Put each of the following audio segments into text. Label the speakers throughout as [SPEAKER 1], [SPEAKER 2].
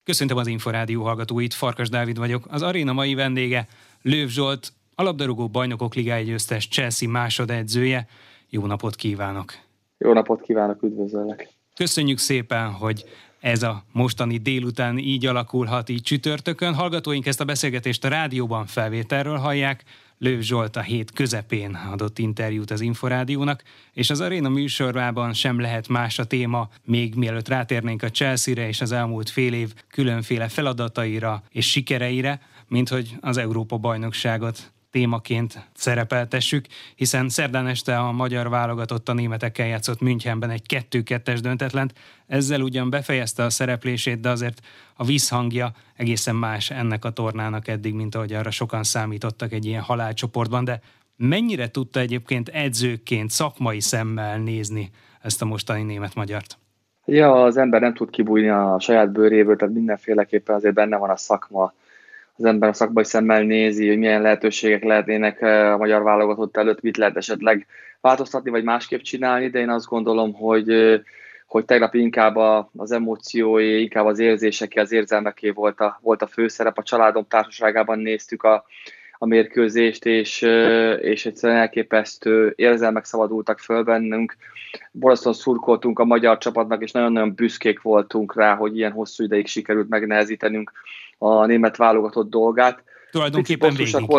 [SPEAKER 1] Köszöntöm az Inforádió hallgatóit, Farkas Dávid vagyok. Az aréna mai vendége Löw Zsolt, a labdarúgó bajnokok ligája győztes Chelsea másodedzője. Jó napot kívánok!
[SPEAKER 2] Jó napot kívánok, üdvözöllek!
[SPEAKER 1] Köszönjük szépen, hogy ez a mostani délután így alakulhat, így csütörtökön. Hallgatóink ezt a beszélgetést a rádióban felvételről hallják. Löw Zsolt a hét közepén adott interjút az Inforádiónak, és az aréna műsorában sem lehet más a téma, még mielőtt rátérnénk a Chelsea-re és az elmúlt fél év különféle feladataira és sikereire, mint hogy az Európa-bajnokságot témaként szerepeltessük, hiszen szerdán este a magyar válogatott a németekkel játszott Münchenben egy 2-2-es döntetlent. Ezzel ugyan befejezte a szereplését, de azért a visszhangja egészen más ennek a tornának eddig, mint ahogy arra sokan számítottak egy ilyen halálcsoportban, de mennyire tudta egyébként edzőként szakmai szemmel nézni ezt a mostani német-magyart?
[SPEAKER 2] Ja, az ember nem tud kibújni a saját bőréből, tehát mindenféleképpen azért benne van a szakma. Az ember a szakmai szemmel nézi, hogy milyen lehetőségek lehetnének a magyar válogatott előtt, mit lehet esetleg változtatni, vagy másképp csinálni, de én azt gondolom, hogy tegnap inkább az emóciói, inkább az érzéseké, az érzelmeké volt a főszerep. A családom társaságában néztük a mérkőzést, és egyszerűen elképesztő érzelmek szabadultak föl bennünk. Borzasztóan szurkoltunk a magyar csapatnak, és nagyon-nagyon büszkék voltunk rá, hogy ilyen hosszú ideig sikerült megnehezítenünk a német válogatott dolgát.
[SPEAKER 1] Tulajdonképpen végig.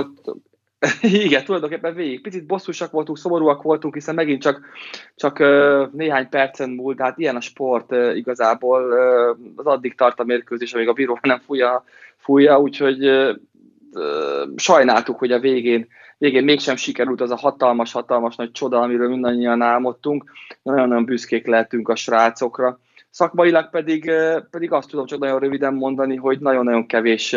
[SPEAKER 2] Igen, tulajdonképpen végig. Picit bosszúsak voltunk, szomorúak voltunk, hiszen megint csak néhány percen múlt, de hát ilyen a sport igazából, az addig tart a mérkőzés, amíg a bíró nem fújja, úgyhogy sajnáltuk, hogy a végén mégsem sikerült az a hatalmas nagy csoda, amiről mindannyian álmodtunk. Nagyon-nagyon büszkék lehetünk a srácokra. Szakmailag pedig azt tudom csak nagyon röviden mondani, hogy nagyon-nagyon kevés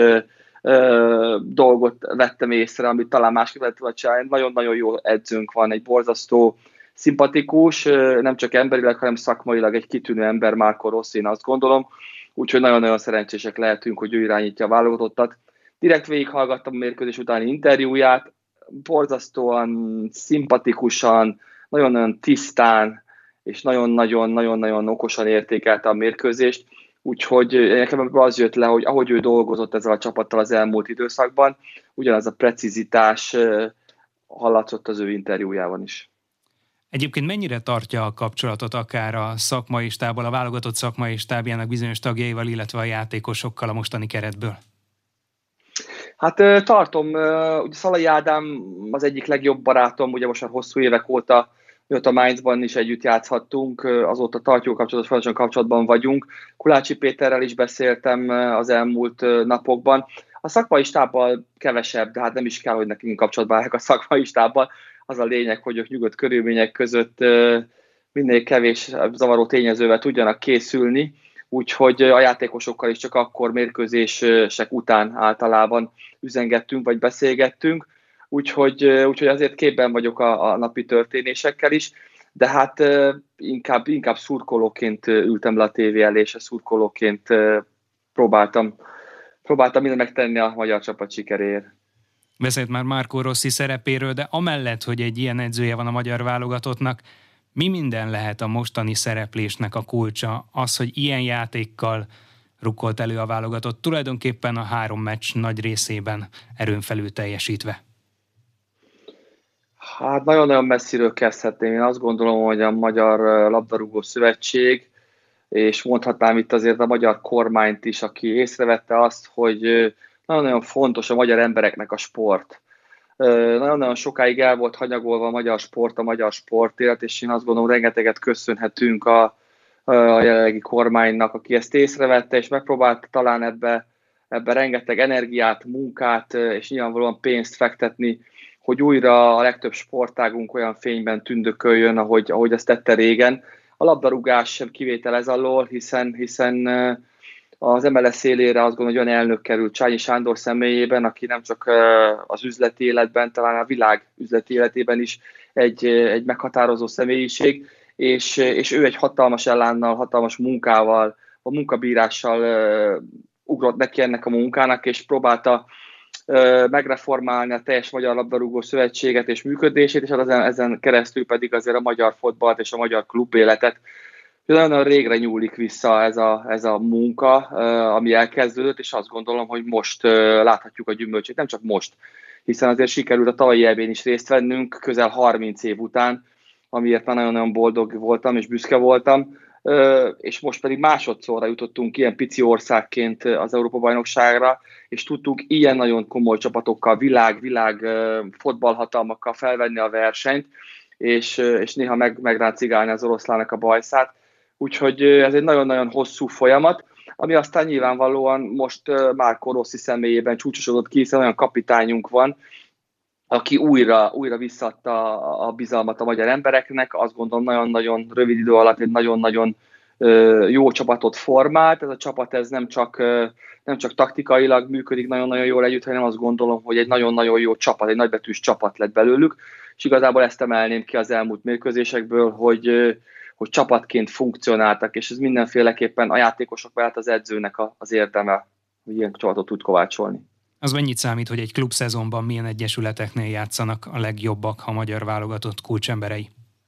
[SPEAKER 2] dolgot vettem észre, amit talán másképp lehet volna csinálni. Nagyon-nagyon jó edzőnk van, egy borzasztó szimpatikus, nem csak emberileg, hanem szakmailag egy kitűnő ember, Marco Rossi, én azt gondolom. Úgyhogy nagyon-nagyon szerencsések lehetünk, hogy ő irányítja a válogatottat. Direkt végighallgattam a mérkőzés utáni interjúját, borzasztóan, szimpatikusan, nagyon-nagyon tisztán, és nagyon-nagyon okosan értékelte a mérkőzést. Úgyhogy nekem az jött le, hogy ahogy ő dolgozott ezzel a csapattal az elmúlt időszakban, ugyanaz a precizitás hallatszott az ő interjújában is.
[SPEAKER 1] Egyébként mennyire tartja a kapcsolatot akár a szakmai stábbal, a válogatott szakmai stábjának bizonyos tagjaival, illetve a játékosokkal a mostani keretből?
[SPEAKER 2] Hát tartom, ugye Szalai Ádám az egyik legjobb barátom, ugye most már hosszú évek óta, a Mainzban is együtt játszhattunk, azóta tartjuk kapcsolatot, folyamatosan kapcsolatban vagyunk. Kulácsi Péterrel is beszéltem az elmúlt napokban. A szakmai stábbal kevesebb, de hát nem is kell, hogy nekünk kapcsolatban állják a szakmai stábbal. Az a lényeg, hogy ők nyugodt körülmények között minél kevés zavaró tényezővel tudjanak készülni. Úgyhogy a játékosokkal is csak akkor mérkőzések után általában üzengettünk, vagy beszélgettünk. Úgyhogy azért képben vagyok a napi történésekkel is, de hát inkább szurkolóként ültem le a tévé elé, és a szurkolóként próbáltam mindent megtenni a magyar csapat sikeréért.
[SPEAKER 1] Beszélt már Marco Rossi szerepéről, de amellett, hogy egy ilyen edzője van a magyar válogatottnak, mi minden lehet a mostani szereplésnek a kulcsa? Az, hogy ilyen játékkal rukkolt elő a válogatott, tulajdonképpen a 3 meccs nagy részében erőn felül teljesítve.
[SPEAKER 2] Hát nagyon-nagyon messziről kezdhetném. Én azt gondolom, hogy a Magyar Labdarúgó Szövetség, és mondhatnám itt azért a magyar kormányt is, aki észrevette azt, hogy nagyon-nagyon fontos a magyar embereknek a sport. Nagyon-nagyon sokáig el volt hanyagolva a magyar sportért, és én azt gondolom, rengeteget köszönhetünk a jelenlegi kormánynak, aki ezt észrevette, és megpróbált talán ebbe rengeteg energiát, munkát, és nyilvánvalóan pénzt fektetni, hogy újra a legtöbb sportágunk olyan fényben tündököljön, ahogy azt tette régen. A labdarúgás sem kivétel ez alól, hiszen az MLS szélére azt gondolom, hogy olyan elnök került Csányi Sándor személyében, aki nem csak az üzleti életben, talán a világ üzleti életében is egy meghatározó személyiség, és ő egy hatalmas elánnal, hatalmas munkával, a munkabírással ugrott neki ennek a munkának, és próbálta megreformálni a teljes Magyar Labdarúgó Szövetséget és működését, és ezen keresztül pedig azért a magyar fotballt és a magyar klubéletet Nagyon régre nyúlik vissza ez a munka, ami elkezdődött, és azt gondolom, hogy most láthatjuk a gyümölcsét, nem csak most, hiszen azért sikerült a tavalyi EB-n is részt vennünk, közel 30 év után, amiért már nagyon-nagyon boldog voltam és büszke voltam, és most pedig másodszorra jutottunk ilyen pici országként az Európa-bajnokságra, és tudtunk ilyen nagyon komoly csapatokkal, világ fotballhatalmakkal felvenni a versenyt, és néha megráncigálni az oroszlának a bajszát. Úgyhogy ez egy nagyon-nagyon hosszú folyamat, ami aztán nyilvánvalóan most Marco Rossi személyében csúcsosodott ki, hiszen olyan kapitányunk van, aki újra visszaadta a bizalmat a magyar embereknek, azt gondolom nagyon-nagyon rövid idő alatt egy nagyon-nagyon jó csapatot formált. Ez a csapat ez nem csak taktikailag működik nagyon-nagyon jól együtt, hanem azt gondolom, hogy egy nagyon-nagyon jó csapat, egy nagybetűs csapat lett belőlük, és igazából ezt emelném ki az elmúlt mérkőzésekből, hogy csapatként funkcionáltak, és ez mindenféleképpen a játékosok mellett az edzőnek az érdeme, hogy ilyen csapatot tud kovácsolni.
[SPEAKER 1] Az mennyit számít, hogy egy klubszezonban milyen egyesületeknél játszanak a legjobbak a magyar válogatott kulcsemberei?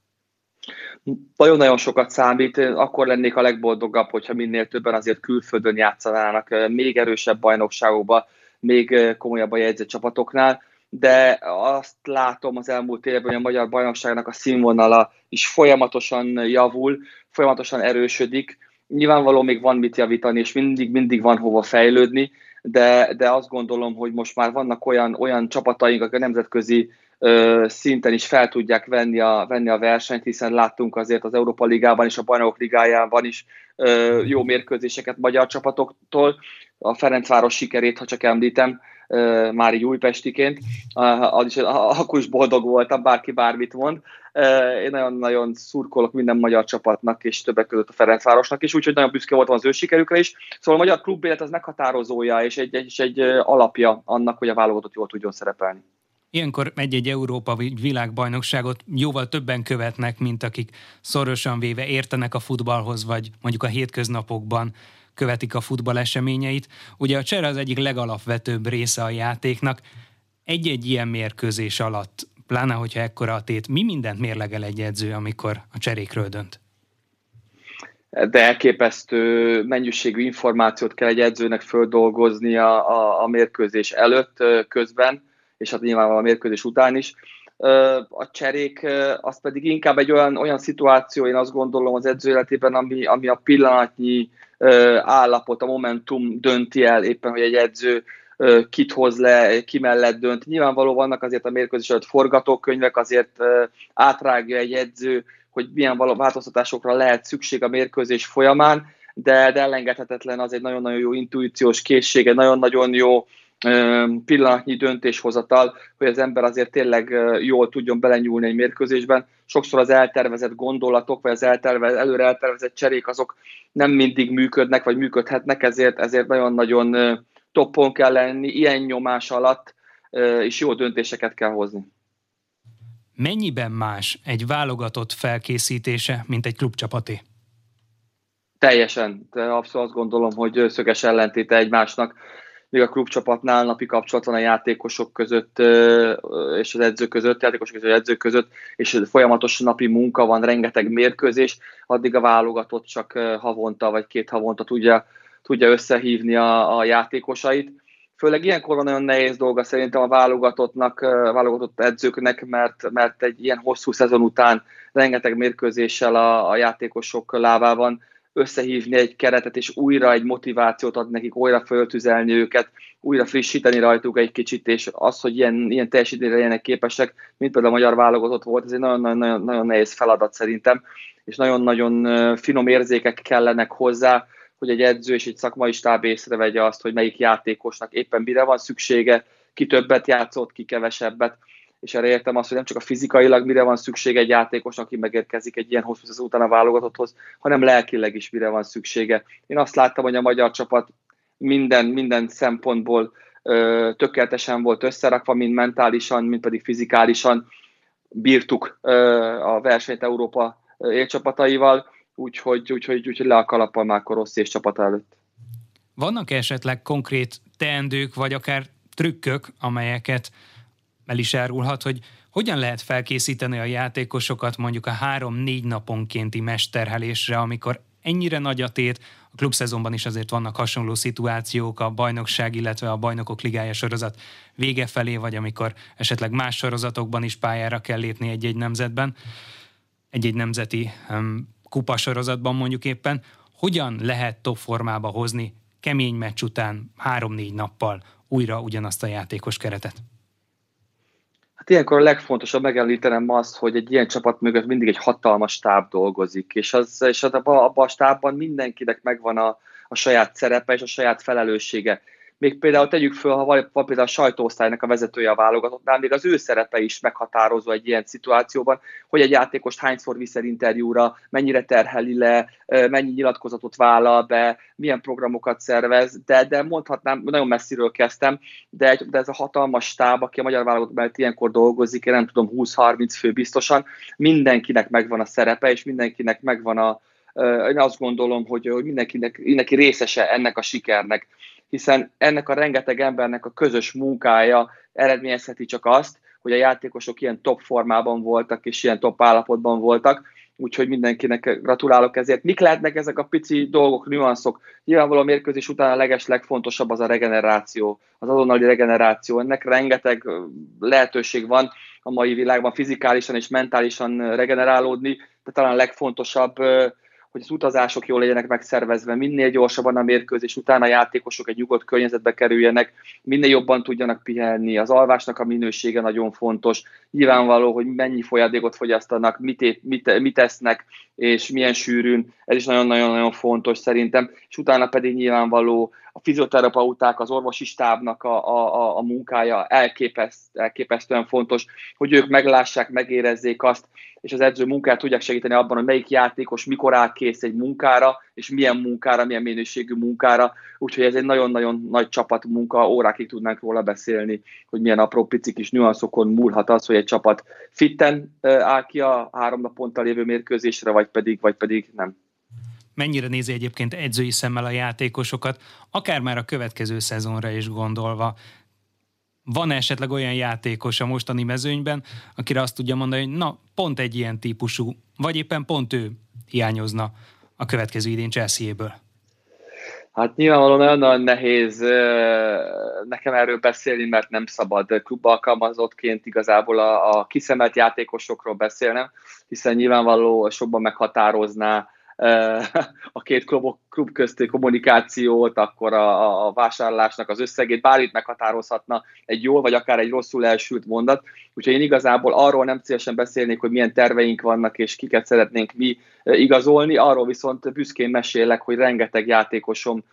[SPEAKER 2] Nagyon-nagyon sokat számít. Akkor lennék a legboldogabb, hogyha minél többen azért külföldön játszanának, még erősebb bajnokságokban, még komolyabban jegyzett csapatoknál, de azt látom az elmúlt évben, hogy a magyar bajnokságnak a színvonala is folyamatosan javul, folyamatosan erősödik. Nyilvánvaló még van mit javítani, és mindig van hova fejlődni, de azt gondolom, hogy most már vannak olyan csapataink, akik a nemzetközi szinten is fel tudják venni a versenyt, hiszen láttunk azért az Európa Ligában és a Bajnokok Ligájában is jó mérkőzéseket magyar csapatoktól. A Ferencváros sikerét, ha csak említem, már így újpestiként, akkor is boldog voltam, bárki bármit mond. Én nagyon-nagyon szurkolok minden magyar csapatnak, és többek között a Ferencvárosnak is, úgyhogy nagyon büszke voltam az ő sikerükre is. Szóval a magyar klubélet az meghatározója, és egy alapja annak, hogy a válogatott jól tudjon szerepelni.
[SPEAKER 1] Ilyenkor egy-egy Európa világbajnokságot jóval többen követnek, mint akik szorosan véve értenek a futballhoz, vagy mondjuk a hétköznapokban követik a futball eseményeit. Ugye a csere az egyik legalapvetőbb része a játéknak. Egy-egy ilyen mérkőzés alatt, pláne hogyha ekkora a tét, mi mindent mérlegel egy edző, amikor a cserékről dönt?
[SPEAKER 2] De elképesztő mennyiségű információt kell egy edzőnek földolgozni a mérkőzés előtt, közben, és hát nyilvánvalóan a mérkőzés után is. A cserék az pedig inkább egy olyan szituáció, én azt gondolom az edző életében, ami a pillanatnyi állapot, a momentum dönti el éppen, hogy egy edző kit hoz le, ki mellett dönt. Nyilvánvaló vannak azért a mérkőzés előtt forgatókönyvek, azért átrágja egy edző, hogy milyen változtatásokra lehet szükség a mérkőzés folyamán, de elengedhetetlen az egy nagyon-nagyon jó intuíciós készsége, nagyon-nagyon jó pillanatnyi döntéshozatal, hogy az ember azért tényleg jól tudjon belenyúlni egy mérkőzésben. Sokszor az eltervezett gondolatok, vagy az előre eltervezett cserék azok nem mindig működnek, vagy működhetnek, ezért nagyon-nagyon toppon kell lenni, ilyen nyomás alatt, és jó döntéseket kell hozni.
[SPEAKER 1] Mennyiben más egy válogatott felkészítése, mint egy klubcsapaté?
[SPEAKER 2] Teljesen. Abszolút azt gondolom, hogy szöges ellentéte egymásnak. Még a klubcsapatnál napi kapcsolat van a játékosok között és az edzők között, játékosok és az edzők között, és folyamatos napi munka van, rengeteg mérkőzés, addig a válogatott csak havonta vagy 2 havonta tudja összehívni a játékosait. Főleg ilyenkor van nagyon nehéz dolga szerintem a válogatott edzőknek, mert egy ilyen hosszú szezon után rengeteg mérkőzéssel a játékosok lábában összehívni egy keretet, és újra egy motivációt ad nekik, újra föltüzelni őket, újra frissíteni rajtuk egy kicsit, és az, hogy ilyen teljesítményre legyenek képesek, mint például a magyar válogatott volt, ez egy nagyon nehéz feladat szerintem, és nagyon-nagyon finom érzékek kellenek hozzá, hogy egy edző és egy szakmai stáb észrevegye azt, hogy melyik játékosnak éppen mire van szüksége, ki többet játszott, ki kevesebbet, és erre értem azt, hogy nem csak a fizikailag mire van szüksége egy játékosnak, aki megérkezik egy ilyen hosszú szezon után a válogatotthoz, hanem lelkileg is mire van szüksége. Én azt láttam, hogy a magyar csapat minden szempontból tökéletesen volt összerakva, mind mentálisan, mind pedig fizikálisan bírtuk a versenyt Európa élcsapataival, úgyhogy le a kalappal Marco Rossi és csapata előtt.
[SPEAKER 1] Vannak esetleg konkrét teendők, vagy akár trükkök, amelyeket el is árulhat, hogy Hogyan lehet felkészíteni a játékosokat mondjuk a 3-4 naponkénti mesterhelésre, amikor ennyire nagy a tét, a klubszezonban is azért vannak hasonló szituációk, a bajnokság, illetve a bajnokok ligája sorozat vége felé, vagy amikor esetleg más sorozatokban is pályára kell lépni egy-egy nemzetben, egy-egy nemzeti kupasorozatban mondjuk éppen. Hogyan lehet top formába hozni kemény meccs után 3-4 nappal újra ugyanazt a játékos keretet?
[SPEAKER 2] Hát ilyenkor a legfontosabb megemlítenem azt, hogy egy ilyen csapat mögött mindig egy hatalmas stáb dolgozik, és abban a stábban mindenkinek megvan a saját szerepe és a saját felelőssége. Még például tegyük föl, ha van például a sajtóosztálynak a vezetője a válogatottnál, még az ő szerepe is meghatározó egy ilyen szituációban, hogy egy játékost hányszor visz el interjúra, mennyire terheli le, mennyi nyilatkozatot vállal be, milyen programokat szervez, de mondhatnám, nagyon messziről kezdtem, de ez a hatalmas stáb, aki a magyar válogatott mellett ilyenkor dolgozik, én nem tudom, 20-30 fő biztosan, mindenkinek megvan a szerepe, és mindenkinek megvan én azt gondolom, hogy mindenki részese ennek a sikernek, hiszen ennek a rengeteg embernek a közös munkája eredményezheti csak azt, hogy a játékosok ilyen top formában voltak, és ilyen top állapotban voltak, úgyhogy mindenkinek gratulálok ezért. Mik lehetnek ezek a pici dolgok, nüanszok? Nyilvánvalóan a mérkőzés után a legfontosabb az a regeneráció, az azonnali regeneráció. Ennek rengeteg lehetőség van a mai világban fizikálisan és mentálisan regenerálódni, de talán a legfontosabb, hogy az utazások jól legyenek megszervezve, minél gyorsabban a mérkőzés után a játékosok egy nyugodt környezetbe kerüljenek, minél jobban tudjanak pihenni, az alvásnak a minősége nagyon fontos, nyilvánvaló, hogy mennyi folyadékot fogyasztanak, mit esznek, és milyen sűrűn, ez is nagyon-nagyon fontos szerintem, és utána pedig nyilvánvaló a fizioterapeuták, az orvosi stábnak a munkája elképesztően fontos, hogy ők meglássák, megérezzék azt, és az edző munkát tudják segíteni abban, hogy melyik játékos mikor áll kész egy munkára, és milyen munkára, milyen minőségű munkára. Úgyhogy ez egy nagyon-nagyon nagy csapatmunka, órákig tudnánk róla beszélni, hogy milyen apró pici kis nüanszokon múlhat az, hogy egy csapat fitten áll ki a 3 naponta lévő mérkőzésre, vagy pedig nem.
[SPEAKER 1] Mennyire nézi egyébként edzői szemmel a játékosokat, akár már a következő szezonra is gondolva? Van esetleg olyan játékos a mostani mezőnyben, akire azt tudja mondani, hogy na, pont egy ilyen típusú, vagy éppen pont ő hiányozna a következő idén Chelsea-ből?
[SPEAKER 2] Hát nyilvánvalóan nagyon nehéz nekem erről beszélni, mert nem szabad klubalkalmazottként igazából a kiszemelt játékosokról beszélnem, hiszen nyilvánvaló sokban meghatározná a két klub közti kommunikációt, akkor a vásárlásnak az összegét, bármit meghatározhatna egy jól, vagy akár egy rosszul elsült mondat. Úgyhogy én igazából arról nem szívesen beszélnék, hogy milyen terveink vannak, és kiket szeretnénk mi igazolni, arról viszont büszkén mesélek, hogy rengeteg játékosomat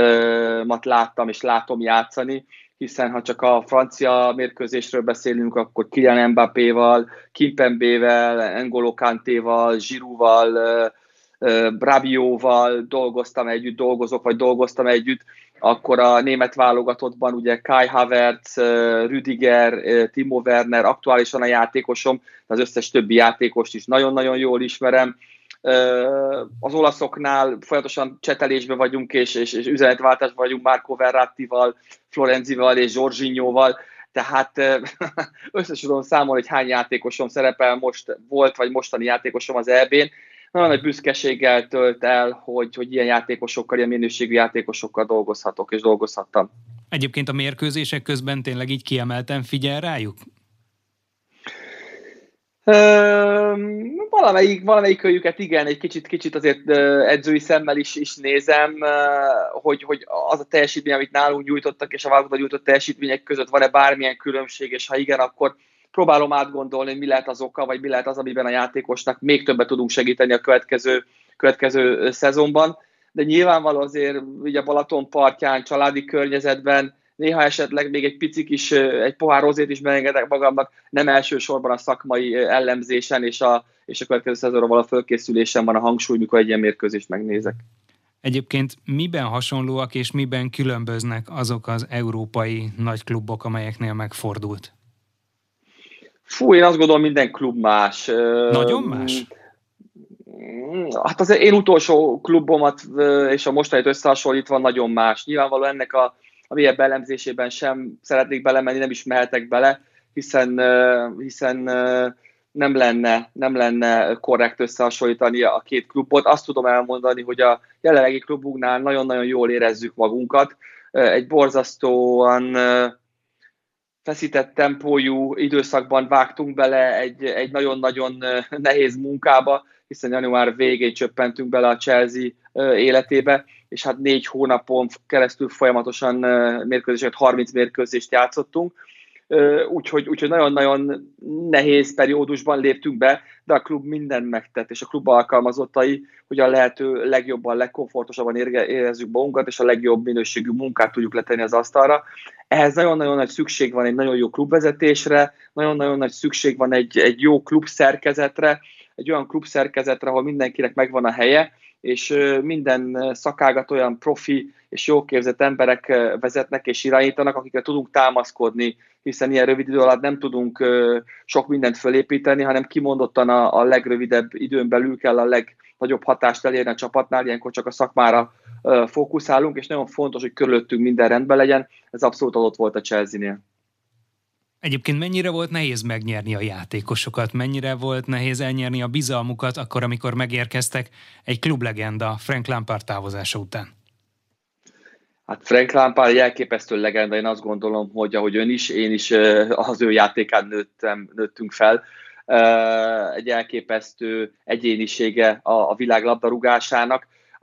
[SPEAKER 2] láttam, és látom játszani, hiszen ha csak a francia mérkőzésről beszélünk, akkor Kylian Mbappéval, Kimpembével, N'Golo Kantéval, Giroudval, Rabióval dolgoztam együtt, akkor a német válogatottban ugye Kai Havertz, Rüdiger, Timo Werner aktuálisan a játékosom, az összes többi játékost is nagyon-nagyon jól ismerem. Az olaszoknál folyamatosan csetelésben vagyunk, és üzenetváltásban vagyunk Marco Verrattival, Florenzival és Jorginhoval, tehát összes tudom számolni, hogy hány játékosom szerepel volt, vagy mostani játékosom az EB-n. Nagyon nagy büszkeséggel tölt el, hogy ilyen játékosokkal, ilyen minőségű játékosokkal dolgozhatok, és dolgozhattam.
[SPEAKER 1] Egyébként a mérkőzések közben tényleg így kiemelten figyel rájuk?
[SPEAKER 2] Valamelyik őjüket igen, egy kicsit azért edzői szemmel is nézem, hogy az a teljesítmény, amit nálunk nyújtottak, és a válogatott nyújtott teljesítmények között van-e bármilyen különbség, és ha igen, akkor próbálom átgondolni, hogy mi lehet az oka, vagy mi lehet az, amiben a játékosnak még többet tudunk segíteni a következő szezonban. De nyilvánvaló azért ugye a Balaton partján, családi környezetben, néha esetleg még egy picik is, egy pohár rozét is beengedek magamnak, nem elsősorban a szakmai ellenzésen és a következő szezonra való fölkészülésen van a hangsúly, mikor egy ilyen mérkőzést megnézek.
[SPEAKER 1] Egyébként miben hasonlóak és miben különböznek azok az európai nagyklubok, amelyeknél megfordult?
[SPEAKER 2] Én azt gondolom, minden klub más.
[SPEAKER 1] Nagyon más?
[SPEAKER 2] Hát az én utolsó klubomat és a mostanit összehasonlítva nagyon más. Nyilvánvalóan ennek a mélyebb elemzésében sem szeretnék belemenni, nem is mehetek bele, hiszen nem lenne korrekt összehasonlítani a két klubot. Azt tudom elmondani, hogy a jelenlegi klubunknál nagyon-nagyon jól érezzük magunkat. Egy borzasztóan feszített tempójú időszakban vágtunk bele egy nagyon-nagyon nehéz munkába, hiszen január végén csöppentünk bele a Chelsea életébe, és hát 4 hónapon keresztül folyamatosan mérkőzéseket, 30 mérkőzést játszottunk. Úgyhogy nagyon-nagyon nehéz periódusban léptünk be, de a klub mindent megtett, és a klub alkalmazottai, hogy a lehető legjobban, legkomfortosabban érezzük magunkat, és a legjobb minőségű munkát tudjuk letenni az asztalra. Ehhez nagyon-nagyon nagy szükség van egy nagyon jó klubvezetésre, nagyon-nagyon nagy szükség van egy jó klubszerkezetre, egy olyan klubszerkezetre, ahol mindenkinek megvan a helye, és minden szakágat olyan profi és jól képzett emberek vezetnek és irányítanak, akikre tudunk támaszkodni, hiszen ilyen rövid idő alatt nem tudunk sok mindent fölépíteni, hanem kimondottan a legrövidebb időn belül kell a legnagyobb hatást elérni a csapatnál, ilyenkor csak a szakmára fókuszálunk, és nagyon fontos, hogy körülöttünk minden rendben legyen. Ez abszolút adott volt a Chelsea-nél.
[SPEAKER 1] Egyébként mennyire volt nehéz megnyerni a játékosokat, mennyire volt nehéz elnyerni a bizalmukat akkor, amikor megérkeztek egy klublegenda Frank Lampard távozása után?
[SPEAKER 2] Hát Frank Lampard egy elképesztő legenda, én azt gondolom, hogy ahogy ön is, én is az ő játékán nőttünk fel. Egy elképesztő egyénisége a világ labdarúgásának,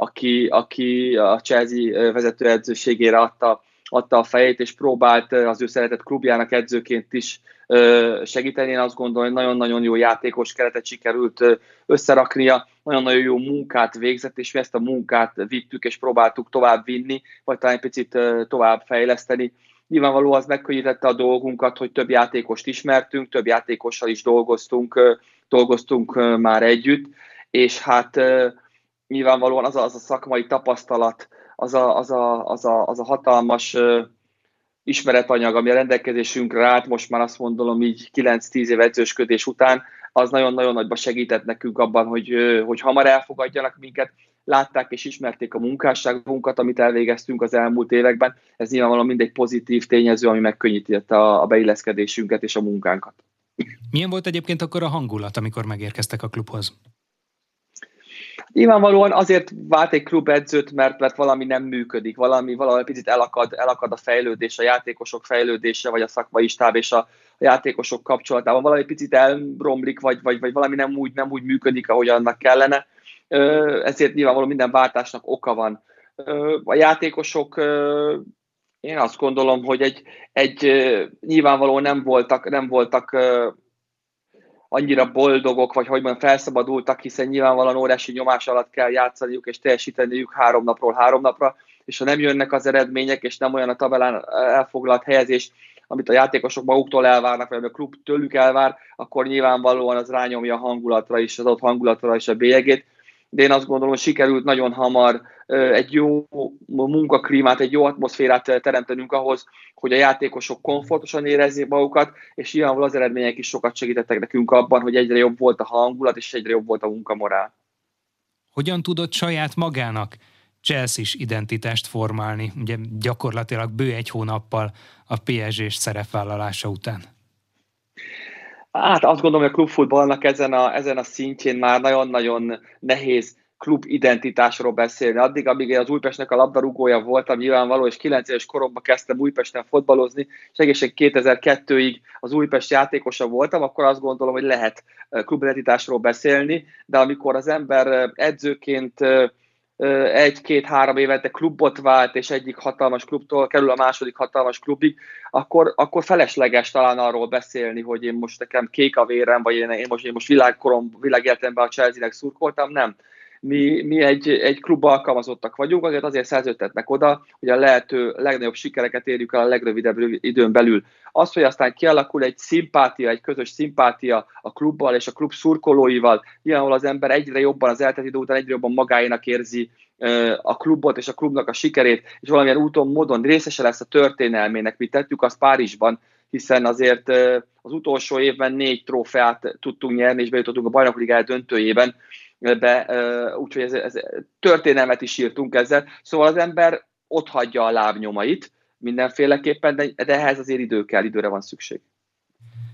[SPEAKER 2] aki a Chelsea vezetőedzőségére adta a fejét, és próbált az ő szeretett klubjának edzőként is segíteni. Én azt gondolom, hogy nagyon-nagyon jó játékos keretet sikerült összeraknia, nagyon-nagyon jó munkát végzett, és mi ezt a munkát vittük, és próbáltuk tovább vinni, vagy talán egy picit tovább fejleszteni. Nyilvánvalóan az megkönnyítette a dolgunkat, hogy több játékost ismertünk, több játékossal is dolgoztunk már együtt, és hát nyilvánvalóan az a szakmai tapasztalat, az a hatalmas ismeretanyag, ami a rendelkezésünkre állt, most már azt mondom így 9-10 év edzősködés után, az nagyon-nagyon nagyban segített nekünk abban, hogy hamar elfogadjanak minket, látták és ismerték a munkásságunkat, amit elvégeztünk az elmúlt években. Ez nyilvánvalóan mindegy pozitív tényező, ami megkönnyítette a beilleszkedésünket és a munkánkat.
[SPEAKER 1] Milyen volt egyébként akkor a hangulat, amikor megérkeztek a klubhoz?
[SPEAKER 2] Nyilvánvalóan azért vált egy klubedzőt, mert valami nem működik, valami picit elakad a fejlődés, a játékosok fejlődése, vagy a szakmai stáb és a játékosok kapcsolatában. Valami picit elromlik, vagy valami nem úgy működik, ahogy annak kellene. Ezért nyilvánvalóan minden váltásnak oka van. A játékosok, én azt gondolom, hogy nyilvánvalóan nem voltak annyira boldogok, vagy hogy mondjam, felszabadultak, hiszen nyilvánvalóan óriási nyomás alatt kell játszaniuk és teljesíteniük 3 napról 3 napra, és ha nem jönnek az eredmények, és nem olyan a tabellán elfoglalt helyezés, amit a játékosok maguktól elvárnak, vagy a klub tőlük elvár, akkor nyilvánvalóan az rányomja a hangulatra is, az ott hangulatra is a bélyegét. De én azt gondolom, hogy sikerült nagyon hamar egy jó munkaklímát, egy jó atmoszférát teremtenünk ahhoz, hogy a játékosok komfortosan érezzék magukat, és nyilvánvalóan az eredmények is sokat segítettek nekünk abban, hogy egyre jobb volt a hangulat, és egyre jobb volt a munkamorál.
[SPEAKER 1] Hogyan tudott saját magának Chelsea-s identitást formálni, ugye gyakorlatilag bő 1 hónappal a PSG-s szerepvállalása után?
[SPEAKER 2] Hát azt gondolom, hogy a klubfutballnak ezen a szintjén már nagyon-nagyon nehéz klub identitásról beszélni. Addig, amíg az Újpestnek a labdarúgója voltam, nyilvánvaló, és 9 éves koromban kezdtem Újpesten fotballozni, és egészen 2002-ig az Újpest játékosa voltam, akkor azt gondolom, hogy lehet klubidentitásról beszélni, de amikor az ember edzőként 1-2-3 évente klubot vált, és egyik hatalmas klubtól kerül a második hatalmas klubig, akkor felesleges talán arról beszélni, hogy én most nekem kék a vérem, vagy én most világéletemben a Chelsea-nek szurkoltam, nem. Mi egy klub alkalmazottak vagyunk, azért szerződtetnek oda, hogy a lehető legnagyobb sikereket érjük el a legrövidebb időn belül. Az, hogy aztán kialakul egy szimpátia, egy közös szimpátia a klubbal és a klub szurkolóival, nyilvánvalóan az ember egyre jobban az eltelt idő után egyre jobban magáénak érzi a klubot és a klubnak a sikerét, és valamilyen úton, módon részese lesz a történelmének. Mi tettük azt Párizsban, hiszen azért az utolsó évben 4 trófeát tudtunk nyerni, és bejutottunk a Bajnokok Ligája döntőjében, úgyhogy ez történelmet is írtunk ezzel. Szóval az ember ott hagyja a lábnyomait mindenféleképpen, de ehhez azért időre van szükség.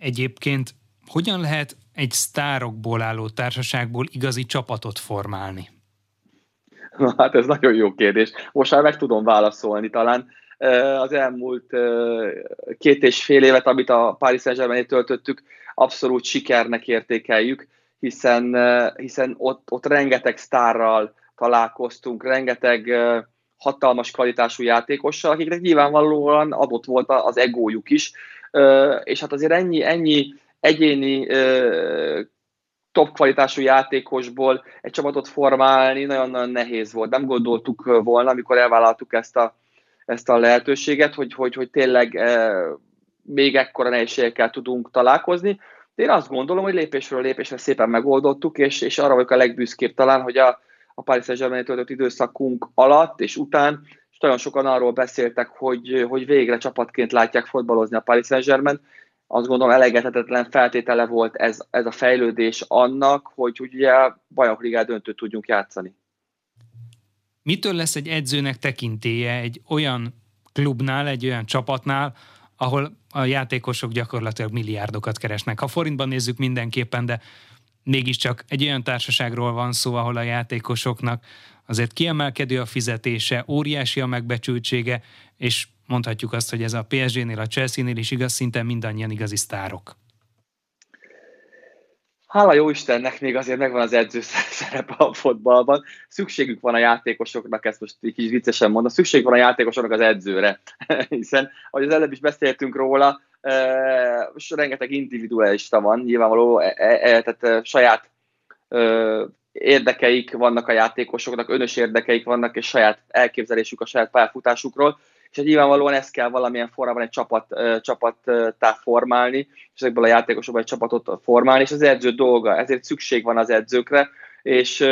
[SPEAKER 1] Egyébként hogyan lehet egy sztárokból álló társaságból igazi csapatot formálni?
[SPEAKER 2] Na, hát ez nagyon jó kérdés. Most már meg tudom válaszolni talán. Az elmúlt 2,5 évet, amit a Paris Saint-Germain-nél töltöttük, abszolút sikernek értékeljük, hiszen ott rengeteg sztárral találkoztunk, rengeteg hatalmas kvalitású játékossal, akiknek nyilvánvalóan adott volt az egójuk is, és hát azért ennyi egyéni top kvalitású játékosból egy csapatot formálni nagyon-nagyon nehéz volt. Nem gondoltuk volna, amikor elvállaltuk ezt a lehetőséget, hogy tényleg még ekkora nehézségekkel tudunk találkozni. De én azt gondolom, hogy lépésről lépésre szépen megoldottuk, és arra vagyok a legbüszkébb talán, hogy a Paris Saint-Germain töltött időszakunk alatt és után, és nagyon sokan arról beszéltek, hogy végre csapatként látják fotbalozni a Paris Saint-Germain. Azt gondolom elengedhetetlen feltétele volt ez a fejlődés annak, hogy ugye Bajnok Ligát döntőt tudjunk játszani.
[SPEAKER 1] Mitől lesz egy edzőnek tekintélye egy olyan klubnál, egy olyan csapatnál, ahol a játékosok gyakorlatilag milliárdokat keresnek? Ha forintban nézzük mindenképpen, de mégiscsak egy olyan társaságról van szó, ahol a játékosoknak azért kiemelkedő a fizetése, óriási a megbecsültsége, és mondhatjuk azt, hogy ez a PSG-nél, a Chelsea-nél is igaz, szinte mindannyian igazi sztárok.
[SPEAKER 2] Hála jó Istennek, még azért megvan az edző szerepe a fotballban. Szükségük van a játékosoknak, ezt most így kis viccesen mondom, szükség van a játékosoknak az edzőre. Hiszen, ahogy az előbb is beszéltünk róla, rengeteg individualista van, nyilvánvaló, tehát saját érdekeik vannak a játékosoknak, önös érdekeik vannak, és saját elképzelésük a saját pályafutásukról, és nyilvánvalóan ezt kell valamilyen formában egy csapattá formálni, és ezekből a játékosokból egy csapatot formálni, és az edző dolga, ezért szükség van az edzőkre, és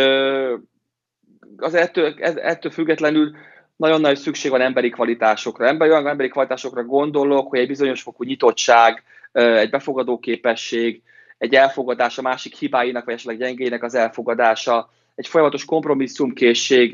[SPEAKER 2] ettől függetlenül nagyon nagy szükség van emberi kvalitásokra. Olyan emberi kvalitásokra gondolok, hogy egy bizonyos fokú nyitottság, egy befogadó képesség, egy elfogadás a másik hibáinak, vagy esetleg gyengéinek az elfogadása, egy folyamatos kompromisszumkészség,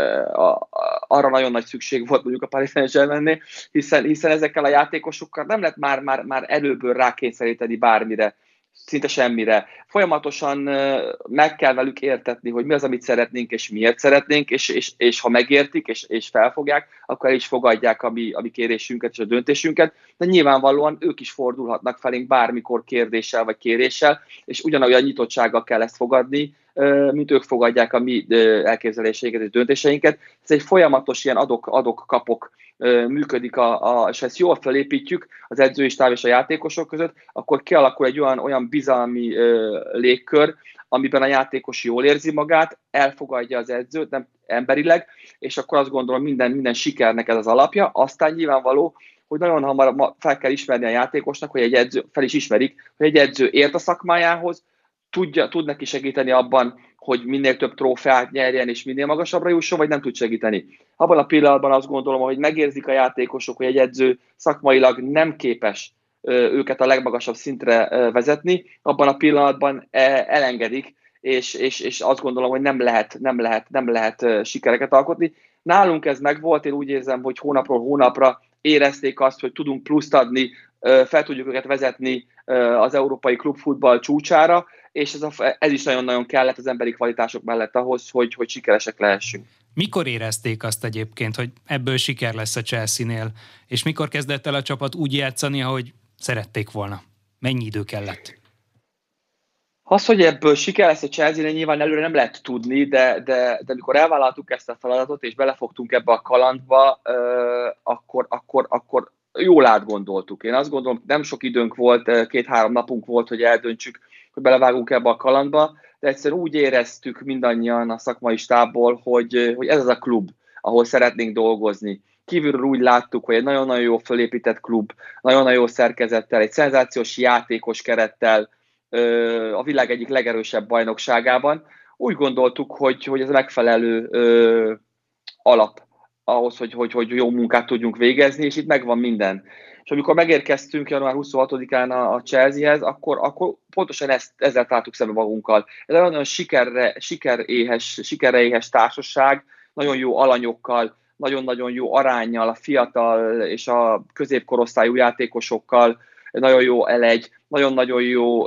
[SPEAKER 2] arra nagyon nagy szükség volt mondjuk a Paris Saint-Germainnél, hiszen ezekkel a játékosokkal nem lehet már előből rákényszeríteni bármire, szinte semmire. Folyamatosan meg kell velük értetni, hogy mi az, amit szeretnénk, és miért szeretnénk, és ha megértik, és felfogják, akkor el is fogadják a mi kérésünket és a döntésünket, de nyilvánvalóan ők is fordulhatnak felénk bármikor kérdéssel vagy kéréssel, és ugyanolyan nyitottsággal kell ezt fogadni, mint ők fogadják a mi elképzeléseinket és döntéseinket. Ez egy folyamatos ilyen adok-kapok működik, és ha ezt jól felépítjük az edzői stáb és a játékosok között, akkor kialakul egy olyan bizalmi légkör, amiben a játékos jól érzi magát, elfogadja az edzőt, nem emberileg, és akkor azt gondolom minden sikernek ez az alapja. Aztán nyilvánvaló, hogy nagyon hamar fel kell ismerni a játékosnak, hogy egy edző, fel is ismerik, hogy egy edző ért a szakmájához, tud neki segíteni abban, hogy minél több trófeát nyerjen és minél magasabbra jusson, vagy nem tud segíteni. Abban a pillanatban azt gondolom, hogy megérzik a játékosok, hogy egy edző szakmailag nem képes őket a legmagasabb szintre vezetni, abban a pillanatban elengedik, és azt gondolom, hogy nem lehet sikereket alkotni. Nálunk ez megvolt, én úgy érzem, hogy hónapról hónapra érezték azt, hogy tudunk pluszt adni, fel tudjuk őket vezetni az európai klubfutball csúcsára, és ez is nagyon-nagyon kellett az emberi kvalitások mellett ahhoz, hogy sikeresek lehessünk.
[SPEAKER 1] Mikor érezték azt egyébként, hogy ebből siker lesz a Chelsea-nél, és mikor kezdett el a csapat úgy játszani, ahogy szerették volna? Mennyi idő kellett?
[SPEAKER 2] Az, hogy ebből siker lesz a Chelsea-nél, nyilván előre nem lehet tudni, de amikor elvállaltuk ezt a feladatot, és belefogtunk ebbe a kalandba, akkor jól átgondoltuk. Én azt gondolom, nem sok időnk volt, 2-3 napunk volt, hogy eldöntsük, hogy belevágunk ebbe a kalandba, de egyszerűen úgy éreztük mindannyian a szakmai stábból, hogy ez az a klub, ahol szeretnénk dolgozni. Kívülről úgy láttuk, hogy egy nagyon-nagyon jó fölépített klub, nagyon-nagyon jó szerkezettel, egy szenzációs játékos kerettel, a világ egyik legerősebb bajnokságában. Úgy gondoltuk, hogy ez megfelelő alap ahhoz, hogy jó munkát tudjunk végezni, és itt megvan minden. És amikor megérkeztünk január 26-án a Chelseahez, akkor pontosan ezzel találtuk szembe magunkkal. Ez olyan sikerre éhes társaság, nagyon jó alanyokkal, nagyon-nagyon jó aránnyal, a fiatal és a középkorosztályú játékosokkal, nagyon jó elegy, nagyon-nagyon jó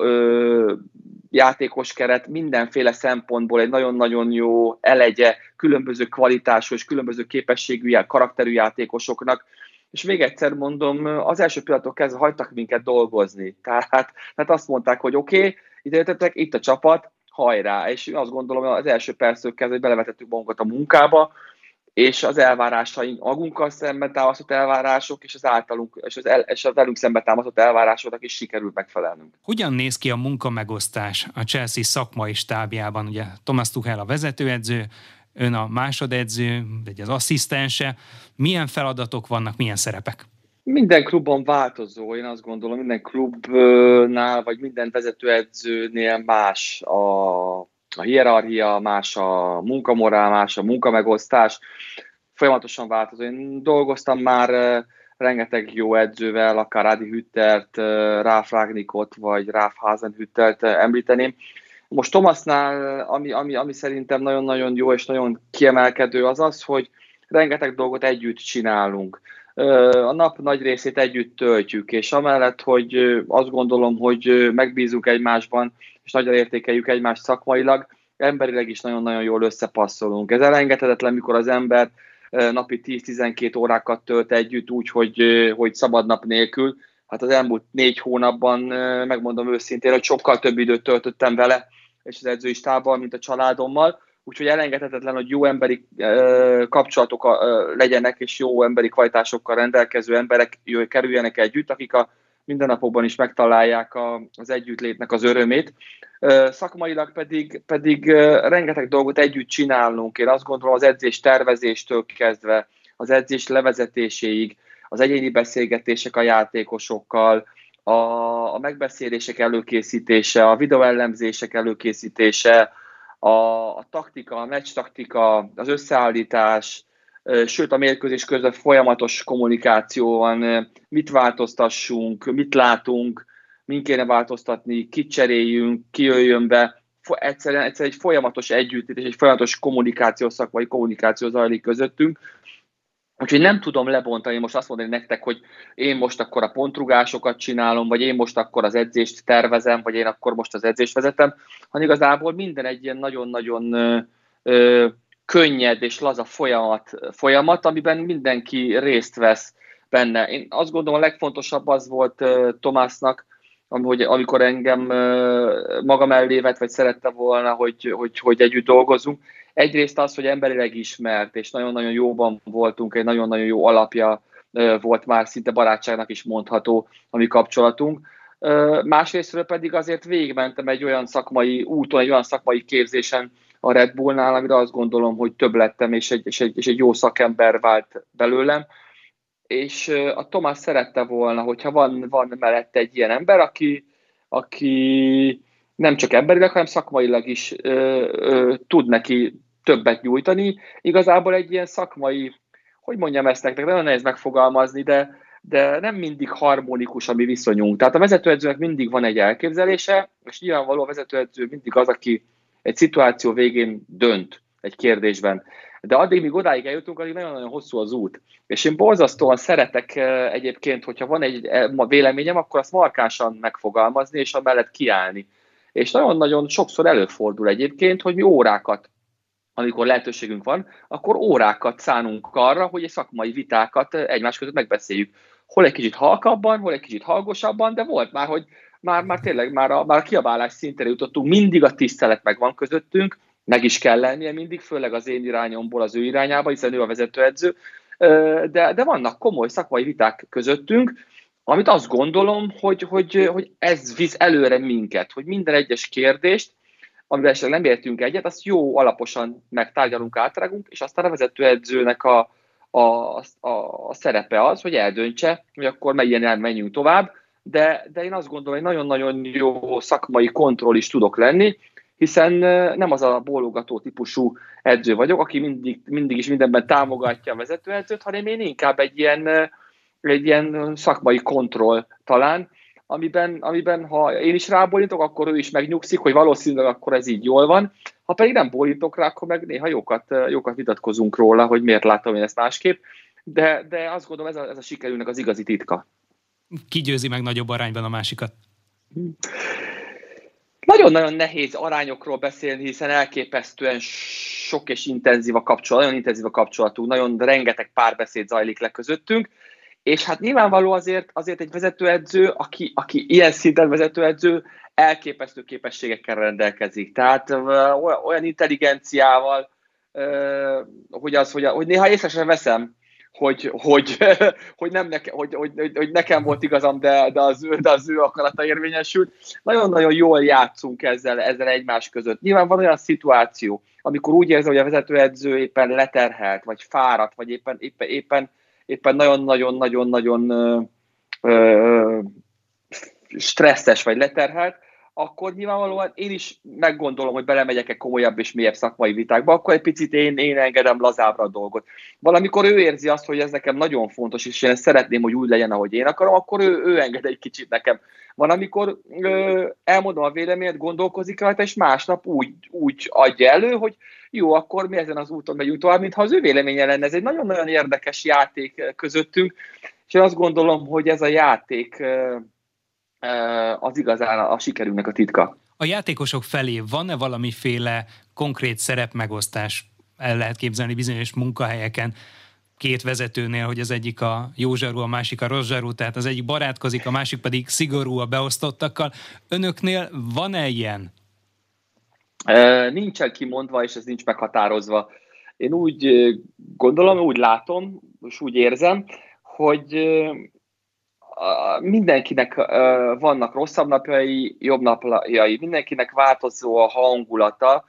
[SPEAKER 2] játékos keret, mindenféle szempontból egy nagyon-nagyon jó elegye különböző kvalitású és különböző képességű, karakterű játékosoknak, és még egyszer mondom, az első pillanattól kezdve hagytak minket dolgozni. Tehát azt mondták, hogy oké, ide jöttetek, itt a csapat, hajrá! És én azt gondolom, az első perctől kezdve belevetettük magunkat a munkába, és az elvárásaink, magunkkal szemben támasztott elvárások, és az általunk, és a velünk szemben támasztott elvárásoknak is sikerült megfelelnünk.
[SPEAKER 1] Hogyan néz ki a munkamegosztás a Chelsea szakmai stábjában? Ugye Thomas Tuchel a vezetőedző, ön a másodedző, vagy az asszisztense. Milyen feladatok vannak, milyen szerepek?
[SPEAKER 2] Minden klubban változó, én azt gondolom, minden klubnál, vagy minden vezetőedzőnél más a hierarchia, más a munkamorál, más a munkamegosztás, folyamatosan változó. Én dolgoztam már rengeteg jó edzővel, akár Adi Hüttert, Ralf Rangnickot, vagy Ralf Hasenhüttelt említeném. Most Thomasnál, ami szerintem nagyon-nagyon jó és nagyon kiemelkedő az az, hogy rengeteg dolgot együtt csinálunk. A nap nagy részét együtt töltjük, és amellett, hogy azt gondolom, hogy megbízunk egymásban, és nagyon értékeljük egymást szakmailag, emberileg is nagyon-nagyon jól összepasszolunk. Ez elengedhetetlen, mikor az ember napi 10-12 órákat tölt együtt úgy, hogy szabad nap nélkül. Hát az elmúlt 4 hónapban, megmondom őszintén, hogy sokkal több időt töltöttem vele, és az edzői stábbal, mint a családommal. Úgyhogy elengedhetetlen, hogy jó emberi kapcsolatok legyenek, és jó emberi kvalitásokkal rendelkező emberek kerüljenek együtt, akik a mindennapokban is megtalálják az együttlétnek az örömét. Szakmailag pedig rengeteg dolgot együtt csinálunk. Én azt gondolom, az edzés tervezéstől kezdve, az edzés levezetéséig, az egyéni beszélgetések a játékosokkal, a megbeszélések előkészítése, a videóellenzések előkészítése, a taktika, a meccs taktika, az összeállítás, sőt a mérkőzés közben folyamatos kommunikáció van, mit változtassunk, mit látunk, min kéne változtatni, kit cseréljünk, ki jöjjön be. Egyszerűen egy folyamatos együttlét és egy folyamatos kommunikáció, szakmai kommunikáció zajlik közöttünk. Úgyhogy nem tudom lebontani, most azt mondani nektek, hogy én most akkor a pontrugásokat csinálom, vagy én most akkor az edzést tervezem, vagy én akkor most az edzést vezetem, hanem igazából minden egy ilyen nagyon-nagyon könnyed és laza folyamat, amiben mindenki részt vesz benne. Én azt gondolom, a legfontosabb az volt Tomásnak, amikor engem maga mellé vett, vagy szerette volna, hogy együtt dolgozunk. Egyrészt az, hogy emberileg ismert, és nagyon-nagyon jóban voltunk, egy nagyon-nagyon jó alapja volt már, szinte barátságnak is mondható a mi kapcsolatunk. Másrésztről pedig azért végigmentem egy olyan szakmai úton, egy olyan szakmai képzésen a Red Bullnál, amire azt gondolom, hogy több lettem, és egy jó szakember vált belőlem. És a Tomás szerette volna, hogyha van mellette egy ilyen ember, aki nem csak emberileg, hanem szakmailag is tud neki többet nyújtani. Igazából egy ilyen szakmai, hogy mondjam ezt nektek, nagyon nehéz megfogalmazni, de nem mindig harmonikus a mi viszonyunk. Tehát a vezetőedzőnek mindig van egy elképzelése, és nyilvánvaló a vezetőedző mindig az, aki egy szituáció végén dönt egy kérdésben. De addig, míg odáig eljutunk, addig nagyon-nagyon hosszú az út. És én borzasztóan szeretek egyébként, hogyha van egy véleményem, akkor azt markánsan megfogalmazni, és amellett kiállni. És nagyon-nagyon sokszor előfordul egyébként, hogy mi órákat, amikor lehetőségünk van, akkor órákat szánunk arra, hogy egy szakmai vitákat egymás között megbeszéljük. Hol egy kicsit halkabban, hol egy kicsit hallgosabban, de volt már, hogy már tényleg már a kiabálás szintére jutottunk, mindig a tisztelet megvan közöttünk, meg is kell lennie mindig, főleg az én irányomból az ő irányába, hiszen ő a vezetőedző, de vannak komoly szakmai viták közöttünk, amit azt gondolom, hogy ez visz előre minket, hogy minden egyes kérdést, amivel esetleg nem értünk egyet, azt jó alaposan megtárgyalunk, átrágunk, és aztán a vezetőedzőnek a szerepe az, hogy eldöntse, hogy akkor melyen menjünk tovább, de én azt gondolom, hogy nagyon-nagyon jó szakmai kontroll is tudok lenni, hiszen nem az a bólogató típusú edző vagyok, aki mindig is mindenben támogatja a vezetőedzőt, hanem én inkább egy ilyen szakmai kontroll talán, amiben ha én is rábólintok, akkor ő is megnyugszik, hogy valószínűleg akkor ez így jól van. Ha pedig nem bólintok rá, akkor meg néha jókat vitatkozunk róla, hogy miért látom én ezt másképp. De azt gondolom, ez a sikerülnek az igazi titka.
[SPEAKER 1] Ki győzi meg nagyobb arányban a másikat?
[SPEAKER 2] Nagyon-nagyon nehéz arányokról beszélni, hiszen elképesztően sok és intenzív a kapcsolat, nagyon intenzív a kapcsolatunk, nagyon rengeteg párbeszéd zajlik le közöttünk, és hát nyilvánvaló azért egy vezetőedző, aki ilyen szinten vezetőedző, elképesztő képességekkel rendelkezik. Tehát olyan intelligenciával, hogy néha észre sem veszem, hogy nekem volt igazam, de az ő akarata érvényesült. Nagyon-nagyon jól játszunk ezzel egymás között. Nyilván van olyan szituáció, amikor úgy érzi, hogy a vezetőedző éppen leterhelt, vagy fáradt, vagy éppen nagyon-nagyon stresszes vagy leterhelt, akkor nyilvánvalóan én is meggondolom, hogy belemegyek-e komolyabb és mélyebb szakmai vitákba, akkor egy picit én engedem lazábbra a dolgot. Valamikor ő érzi azt, hogy ez nekem nagyon fontos, és én szeretném, hogy úgy legyen, ahogy én akarom, akkor ő enged egy kicsit nekem. Van, amikor elmondom a véleményet, gondolkozik rajta, és másnap úgy adja elő, hogy jó, akkor mi ezen az úton megyünk tovább, mintha az ő véleménye lenne. Ez egy nagyon-nagyon érdekes játék közöttünk, és én azt gondolom, hogy ez a játék az igazán a sikerünknek a titka.
[SPEAKER 1] A játékosok felé van-e valamiféle konkrét szerepmegosztás? El lehet képzelni bizonyos munkahelyeken két vezetőnél, hogy az egyik a jó zsarú, a másik a rossz zsarú, tehát az egyik barátkozik, a másik pedig szigorú a beosztottakkal. Önöknél van-e ilyen?
[SPEAKER 2] Nincsen kimondva, és ez nincs meghatározva. Én úgy gondolom, úgy látom, és úgy érzem, hogy mindenkinek vannak rosszabb napjai, jobb napjai, mindenkinek változó a hangulata,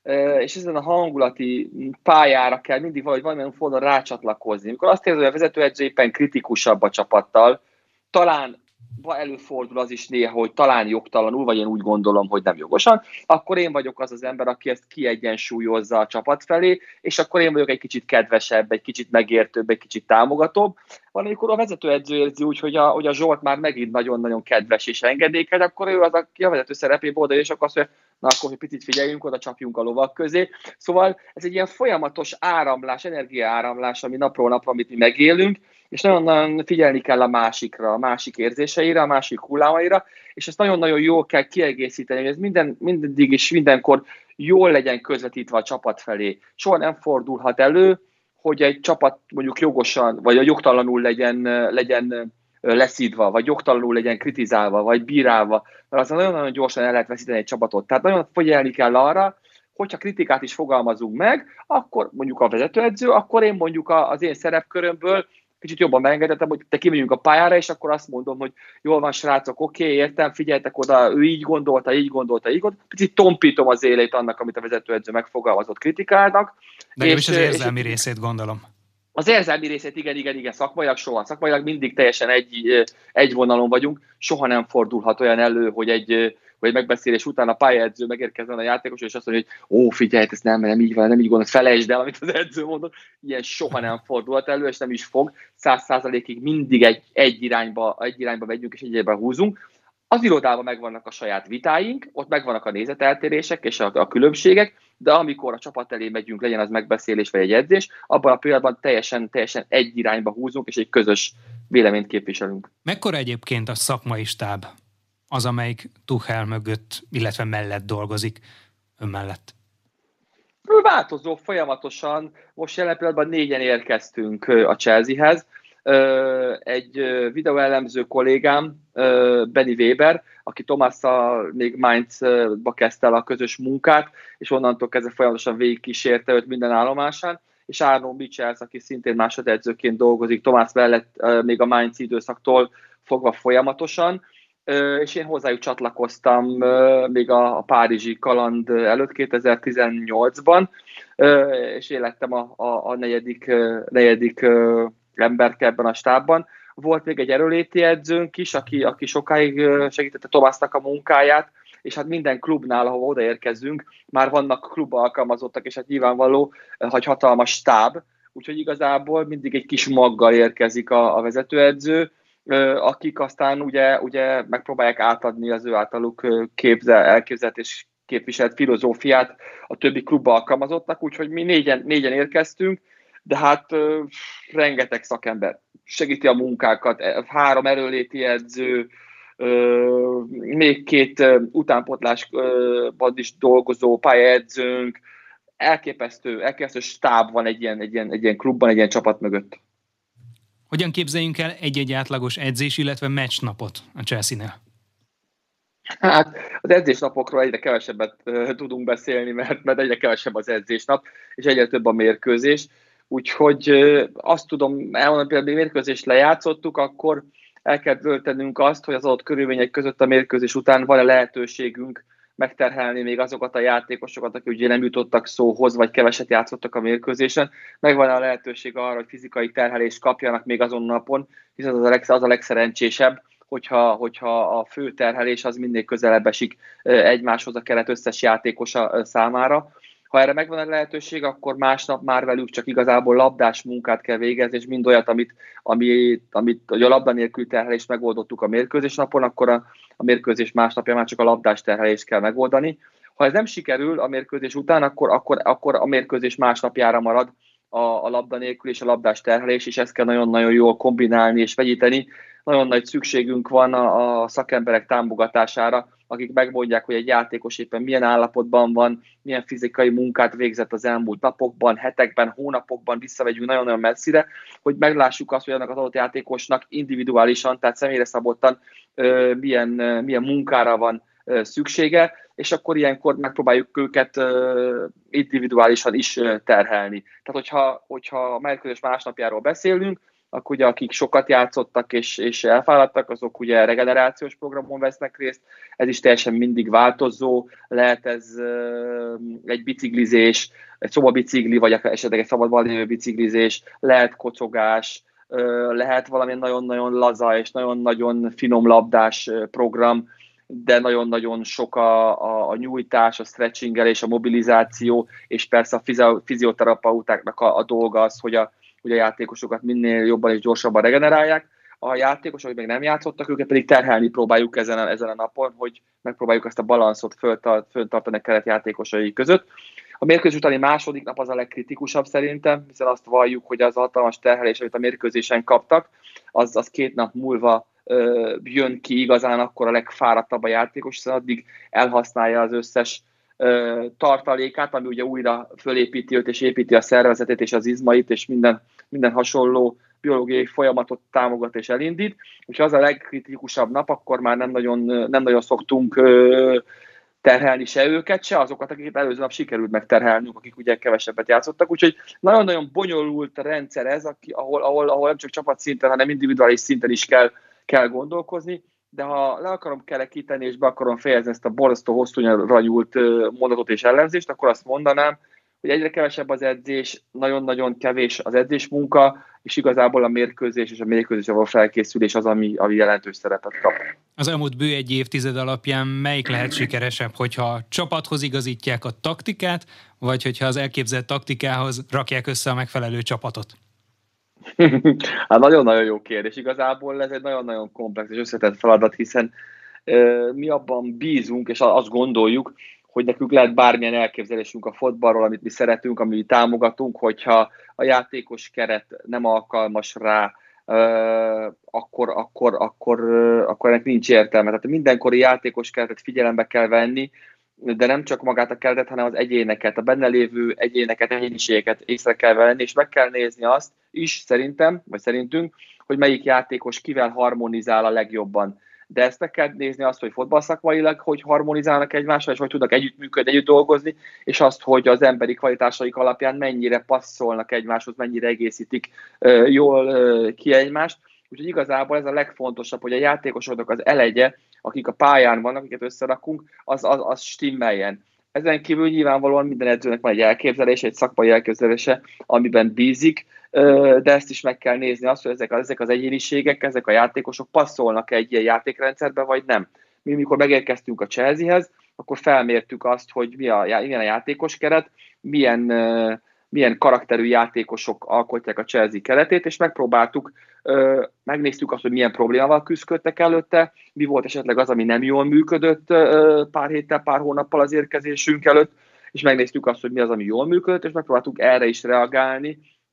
[SPEAKER 2] és ezen a hangulati pályára kell mindig valamilyen fordulón rácsatlakozni. Amikor azt érzem, hogy a vezetőedző éppen kritikusabb a csapattal, talán előfordul az is néha, hogy talán jogtalanul, vagy én úgy gondolom, hogy nem jogosan, akkor én vagyok az ember, aki ezt kiegyensúlyozza a csapat felé, és akkor én vagyok egy kicsit kedvesebb, egy kicsit megértőbb, egy kicsit támogatóbb. Van, amikor a vezetőedző érzi úgy, hogy a Zsolt már megint nagyon-nagyon kedves és engedékeny, akkor ő az, aki a vezető szerepébe oda, és akkor azt mondja, na akkor, hogy picit figyeljünk, oda csapjunk a lovak közé. Szóval ez egy ilyen folyamatos áramlás, energiaáramlás, ami napról napra, amit mi megélünk, és nagyon-nagyon figyelni kell a másikra, a másik érzéseire, a másik hullámaira, és ezt nagyon-nagyon jól kell kiegészíteni, hogy ez mindig és mindenkor jól legyen közvetítve a csapat felé. Soha nem fordulhat elő, hogy egy csapat mondjuk jogosan, vagy jogtalanul legyen leszídva, vagy jogtalanul legyen kritizálva, vagy bírálva, mert azon nagyon-nagyon gyorsan el lehet veszíteni egy csapatot. Tehát nagyon figyelni kell arra, hogyha kritikát is fogalmazunk meg, akkor mondjuk a vezetőedző, akkor én mondjuk az én szerepkörömből kicsit jobban megengedhetem, hogy te kimegyünk a pályára, és akkor azt mondom, hogy jól van, srácok, oké, értem, figyeltek oda, ő így gondolta, picit tompítom az élét annak, amit a vezetőedző megfogalmazott kritikának.
[SPEAKER 1] De és az érzelmi részét gondolom.
[SPEAKER 2] Az érzelmi részét igen, szakmailag soha. Szakmailag mindig teljesen egy vonalon vagyunk, soha nem fordulhat olyan elő, hogy egy megbeszélés után a pályaedző megérkezzen a játékos, és azt mondja, hogy figyelj, ez nem így van, nem így gondolod, felejtsd el, amit az edző mondott. Ilyen soha nem fordulhat elő, és nem is fog. 100%-ig mindig egy irányba megyünk, és egy irányba húzunk. Az irodában megvannak a saját vitáink, ott megvannak a nézeteltérések és a különbségek, de amikor a csapat elé megyünk, legyen az megbeszélés vagy egy edzés, abban a pillanatban teljesen egy irányba húzunk, és egy közös véleményt képviselünk.
[SPEAKER 1] Mekkora egyébként a szakmai stáb? Az, amelyik Tuchel mögött, illetve mellett dolgozik, ön mellett?
[SPEAKER 2] Változó folyamatosan. Most jelen pillanatban 4-en érkeztünk a Chelseahez. Egy videóelemző kollégám, Benny Weber, aki Tomásszal még Mainzba kezdte el a közös munkát, és onnantól kezdve folyamatosan végigkísérte őt minden állomásán, és Arno Michels, aki szintén másodedzőként dolgozik Tomás mellett még a Mainz időszaktól fogva folyamatosan, és én hozzájuk csatlakoztam még a párizsi kaland előtt 2018-ban, és én lettem a negyedik emberke ebben a stábban. Volt még egy erőléti edzőnk is, aki sokáig segítette Tomásnak a munkáját, és hát minden klubnál, ahova odaérkezünk, már vannak klub alkalmazottak, és hát nyilvánvaló, hogy hatalmas stáb, úgyhogy igazából mindig egy kis maggal érkezik a vezetőedző, akik aztán ugye megpróbálják átadni az ő általuk elképzelt és képviselt filozófiát a többi klub alkalmazottnak, úgyhogy mi négyen érkeztünk, de hát rengeteg szakember segíti a munkákat, 3 erőléti edző, még 2 utánpótlásban is dolgozó pályaedzőnk, elképesztő stáb van egy ilyen klubban, egy ilyen csapat mögött.
[SPEAKER 1] Hogyan képzeljünk el egy-egy átlagos edzés, illetve meccsnapot a Chelsea-nél?
[SPEAKER 2] Hát az edzésnapokról egyre kevesebbet tudunk beszélni, mert egyre kevesebb az edzésnap, és egyre több a mérkőzés. Úgyhogy azt tudom elmondani, például mérkőzést lejátszottuk, akkor el kell döntenünk azt, hogy az adott körülmények között a mérkőzés után van-e lehetőségünk megterhelni még azokat a játékosokat, akik ugye nem jutottak szóhoz, vagy keveset játszottak a mérkőzésen. Megvan a lehetőség arra, hogy fizikai terhelést kapjanak még azon napon, hiszen az a legszerencsésebb, hogyha a fő terhelés az mindig közelebb esik egymáshoz a keret összes játékosa számára. Ha erre megvan a lehetőség, akkor másnap már velük csak igazából labdás munkát kell végezni, és mind olyat, amit a labda nélkül terhelést megoldottuk a mérkőzés napon, akkor a mérkőzés másnapja már csak a labdás terhelést kell megoldani. Ha ez nem sikerül a mérkőzés után, akkor a mérkőzés másnapjára marad a labda nélkül és a labdás terhelés, és ezt kell nagyon-nagyon jól kombinálni és vegyíteni. Nagyon nagy szükségünk van a szakemberek támogatására, akik megmondják, hogy egy játékos éppen milyen állapotban van, milyen fizikai munkát végzett az elmúlt napokban, hetekben, hónapokban, visszavegyünk nagyon-nagyon messzire, hogy meglássuk azt, hogy annak az adott játékosnak individuálisan, tehát személyre szabottan milyen munkára van szüksége, és akkor ilyenkor megpróbáljuk őket individuálisan is terhelni. Tehát hogyha a mérkőzés másnapjáról beszélünk, akkor ugye akik sokat játszottak és elfáradtak, azok ugye regenerációs programon vesznek részt, ez is teljesen mindig változó, lehet ez egy biciklizés, egy szobabicikli, vagy esetleg egy szabadban lévő biciklizés, lehet kocogás, lehet valami nagyon-nagyon laza és nagyon-nagyon finom labdás program, de nagyon-nagyon sok a nyújtás, a stretchingelés, a mobilizáció, és persze a fizioterapeutáknak a dolga az, hogy a játékosokat minél jobban és gyorsabban regenerálják. A játékosok, akik még nem játszottak, őket pedig terhelni próbáljuk ezen a napon, hogy megpróbáljuk ezt a balanszot föntartani a keret játékosai között. A mérkőzés utáni második nap az a legkritikusabb szerintem, hiszen azt valljuk, hogy az hatalmas terhelés, amit a mérkőzésen kaptak, az 2 nap múlva jön ki igazán, akkor a legfáradtabb a játékos, hiszen addig elhasználja az összes tartalékát, ami ugye újra fölépíti őt és építi a szervezetét és az izmait, és minden hasonló biológiai folyamatot támogat és elindít. Úgyhogy az a legkritikusabb nap, akkor már nem nagyon szoktunk terhelni se őket, se azokat, akiket előző nap sikerült megterhelnünk, akik ugye kevesebbet játszottak. Úgyhogy nagyon-nagyon bonyolult rendszer ez, ahol nem csak csapatszinten, hanem individuális szinten is kell gondolkozni, de ha le akarom kerekíteni és be akarom fejezni ezt a borzasztó hosszúra nyúlt mondatot és ellenzést, akkor azt mondanám, hogy egyre kevesebb az edzés, nagyon-nagyon kevés az edzésmunka, és igazából a mérkőzés és a mérkőzésre való felkészülés az, ami jelentős szerepet kap.
[SPEAKER 1] Az elmúlt bő egy évtized alapján melyik lehet sikeresebb, hogyha a csapathoz igazítják a taktikát, vagy hogyha az elképzelt taktikához rakják össze a megfelelő csapatot?
[SPEAKER 2] Hát nagyon-nagyon jó kérdés. Igazából ez egy nagyon-nagyon komplex és összetett feladat, hiszen mi abban bízunk, és azt gondoljuk, hogy nekünk lehet bármilyen elképzelésünk a fotballról, amit mi szeretünk, amit mi támogatunk, hogyha a játékos keret nem alkalmas rá, akkor ennek nincs értelme. Tehát mindenkori játékos keretet figyelembe kell venni, de nem csak magát a keretet, hanem az egyéneket, a benne lévő egyéneket, egyéniségeket észre kell venni, és meg kell nézni azt is szerintünk, hogy melyik játékos kivel harmonizál a legjobban. De ezt meg kell nézni azt, hogy fotballszakmailag hogy harmonizálnak egymással, és hogy tudnak együttműködni, együtt dolgozni, és azt, hogy az emberi kvalitásaik alapján mennyire passzolnak egymáshoz, mennyire egészítik jól ki egymást. Úgyhogy igazából ez a legfontosabb, hogy a játékosoknak az elegye, akik a pályán vannak, akiket összerakunk, az stimmeljen. Ezen kívül nyilvánvalóan minden edzőnek van egy elképzelése, egy szakmai elképzelése, amiben bízik, de ezt is meg kell nézni azt, hogy ezek az egyéniségek, ezek a játékosok passzolnak-e egy ilyen játékrendszerbe, vagy nem. Mi, amikor megérkeztünk a Chelseahez, akkor felmértük azt, hogy milyen a játékos keret, milyen karakterű játékosok alkotják a Chelsea keretét, és megnéztük azt, hogy milyen problémával küzdöttek előtte, mi volt esetleg az, ami nem jól működött pár héttel, pár hónappal az érkezésünk előtt, és megnéztük azt, hogy mi az, ami jól működött, és megpróbáltuk erre is reagálni,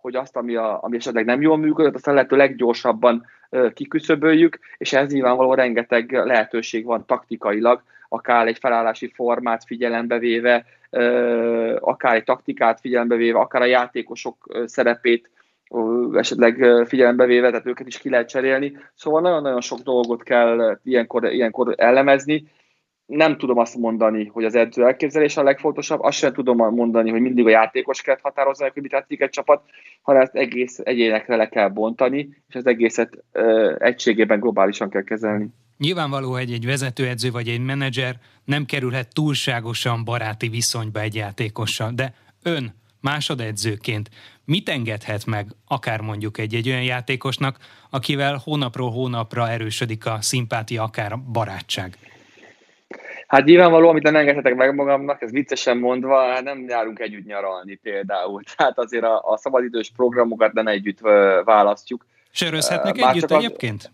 [SPEAKER 2] hogy azt, ami esetleg nem jól működött, azt a lehető leggyorsabban kiküszöböljük, és ez nyilvánvalóan rengeteg lehetőség van taktikailag, akár egy felállási formát figyelembe véve, akár egy taktikát figyelembe véve, akár a játékosok szerepét esetleg figyelembe véve, tehát őket is ki lehet cserélni. Szóval nagyon-nagyon sok dolgot kell ilyenkor elemezni. Nem tudom azt mondani, hogy az edző elképzelése a legfontosabb, azt sem tudom mondani, hogy mindig a játékos kell határozni, hogy mit tetszik egy csapat, hanem ezt egész egyénekre le kell bontani, és az egészet egységében globálisan kell kezelni.
[SPEAKER 1] Nyilvánvaló, hogy egy vezetőedző vagy egy menedzser nem kerülhet túlságosan baráti viszonyba egy játékossal, de ön másodedzőként mit engedhet meg akár mondjuk egy olyan játékosnak, akivel hónapról hónapra erősödik a szimpátia, akár a barátság?
[SPEAKER 2] Hát nyilvánvaló, amit nem engedhetek meg magamnak, ez viccesen mondva, nem járunk együtt nyaralni például. Tehát azért a szabadidős programokat nem együtt választjuk.
[SPEAKER 1] Sörözhetnek együtt egyébként?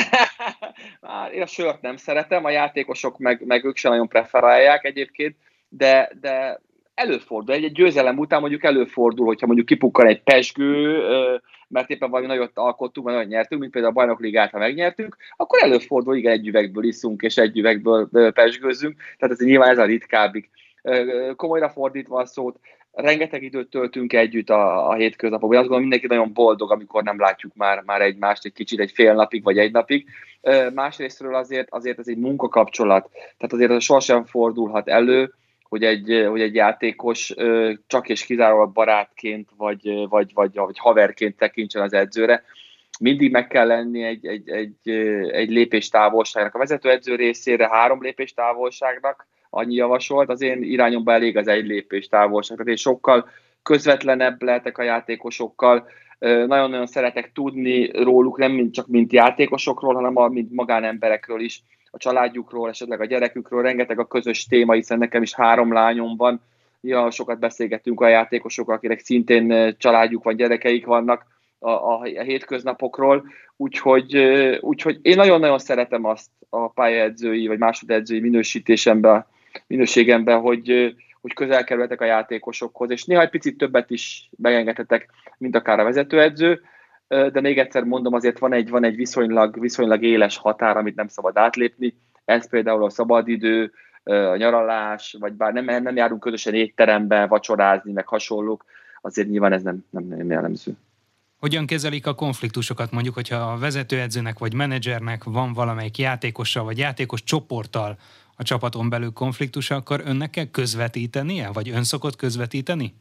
[SPEAKER 2] Én a sört nem szeretem, a játékosok meg ők sem nagyon preferálják egyébként, de előfordul. Egy győzelem után mondjuk előfordul, hogyha mondjuk kipukkan egy pezsgő, mert éppen valami nagyot alkottunk, vagy nagyot nyertünk, mint például a Bajnokligát, ha megnyertünk, akkor előfordul, igen, egy üvegből iszunk, és egy üvegből pezsgőzünk, tehát ez nyilván ez a ritkábbik. Komolyra fordítva a szót, rengeteg időt töltünk együtt a hétköznapokban. Azt gondolom, mindenki nagyon boldog, amikor nem látjuk már egymást egy kicsit, egy fél napig, vagy egy napig. Másrésztről azért ez egy munkakapcsolat, tehát azért az sosem fordulhat elő, hogy egy játékos csak és kizárólag barátként, vagy haverként tekintsen az edzőre. Mindig meg kell lenni egy lépés távolságnak. A vezetőedző részére 3 lépés távolságnak annyi javasolt, az én irányomban elég az 1 lépés távolság. Tehát én sokkal közvetlenebb lehetek a játékosokkal, nagyon-nagyon szeretek tudni róluk, nem csak mint játékosokról, hanem mint magánemberekről is, a családjukról, esetleg a gyerekükről, rengeteg a közös téma, hiszen nekem is 3 lányom van, ja, sokat beszélgetünk a játékosokkal, akinek szintén családjuk van, gyerekeik vannak a hétköznapokról, úgyhogy én nagyon-nagyon szeretem azt a pályaedzői vagy másodedzői minőségemben, hogy közel kerülhetek a játékosokhoz, és néha egy picit többet is megengedhetek, mint akár a vezetőedző, de még egyszer mondom, azért van egy viszonylag éles határ, amit nem szabad átlépni. Ez például a szabadidő, a nyaralás, vagy bár nem járunk közösen étterembe vacsorázni, meg hasonlók, azért nyilván ez nem jellemző.
[SPEAKER 1] Hogyan kezelik a konfliktusokat, mondjuk, hogyha a vezetőedzőnek vagy menedzsernek van valamelyik játékossal vagy játékos csoporttal a csapaton belül konfliktusa, akkor önnek kell közvetítenie, vagy ön szokott közvetíteni?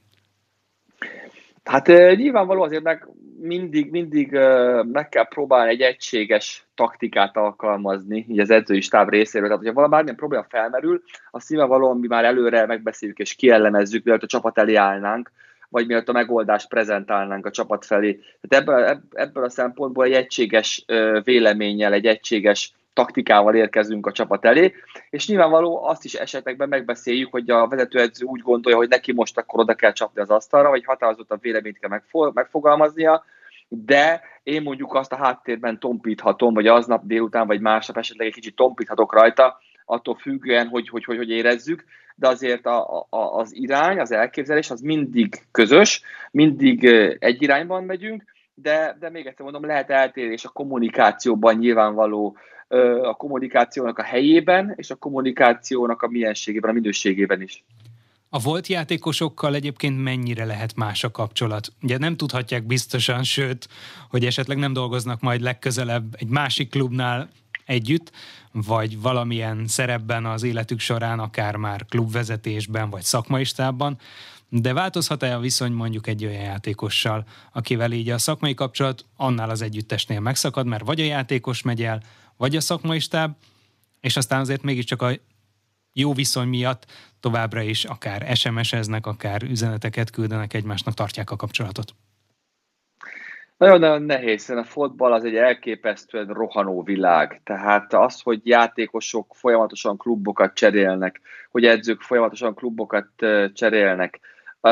[SPEAKER 2] Hát nyilvánvaló azért mindig meg kell próbálni egy egységes taktikát alkalmazni, így az edzői stáb részéről. Tehát, hogyha bármilyen probléma felmerül, azt nyilvánvalóan mi már előre megbeszéljük és kielemezzük, mielőtt a csapat elé állnánk, vagy mielőtt a megoldást prezentálnánk a csapat felé. Tehát ebből a szempontból egy egységes véleménnyel, egy egységes taktikával érkezünk a csapat elé, és nyilvánvaló azt is esetekben megbeszéljük, hogy a vezetőedző úgy gondolja, hogy neki most akkor oda kell csapni az asztalra, vagy határozottabb véleményt kell megfogalmaznia, de én mondjuk azt a háttérben tompíthatom, vagy aznap délután, vagy másnap esetleg egy kicsit tompíthatok rajta, attól függően, hogy érezzük, de azért az irány, az elképzelés az mindig közös, mindig egy irányban megyünk, de még egyszer mondom, lehet eltérés a kommunikációban nyilvánvaló, a kommunikációnak a helyében, és a kommunikációnak a mienségében, a minőségében is.
[SPEAKER 1] A volt játékosokkal egyébként mennyire lehet más a kapcsolat? Ugye nem tudhatják biztosan, sőt, hogy esetleg nem dolgoznak majd legközelebb egy másik klubnál együtt, vagy valamilyen szerepben az életük során, akár már klubvezetésben, vagy szakmai stábban, de változhat-e a viszony mondjuk egy olyan játékossal, akivel így a szakmai kapcsolat annál az együttesnél megszakad, mert vagy a játékos megy el, vagy a szakmai stáb, és aztán azért mégiscsak a jó viszony miatt továbbra is akár SMS-eznek, akár üzeneteket küldenek egymásnak, tartják a kapcsolatot.
[SPEAKER 2] Nagyon-nagyon nehéz, hiszen a fotball az egy elképesztően rohanó világ. Tehát az, hogy játékosok folyamatosan klubokat cserélnek, hogy edzők folyamatosan klubokat cserélnek,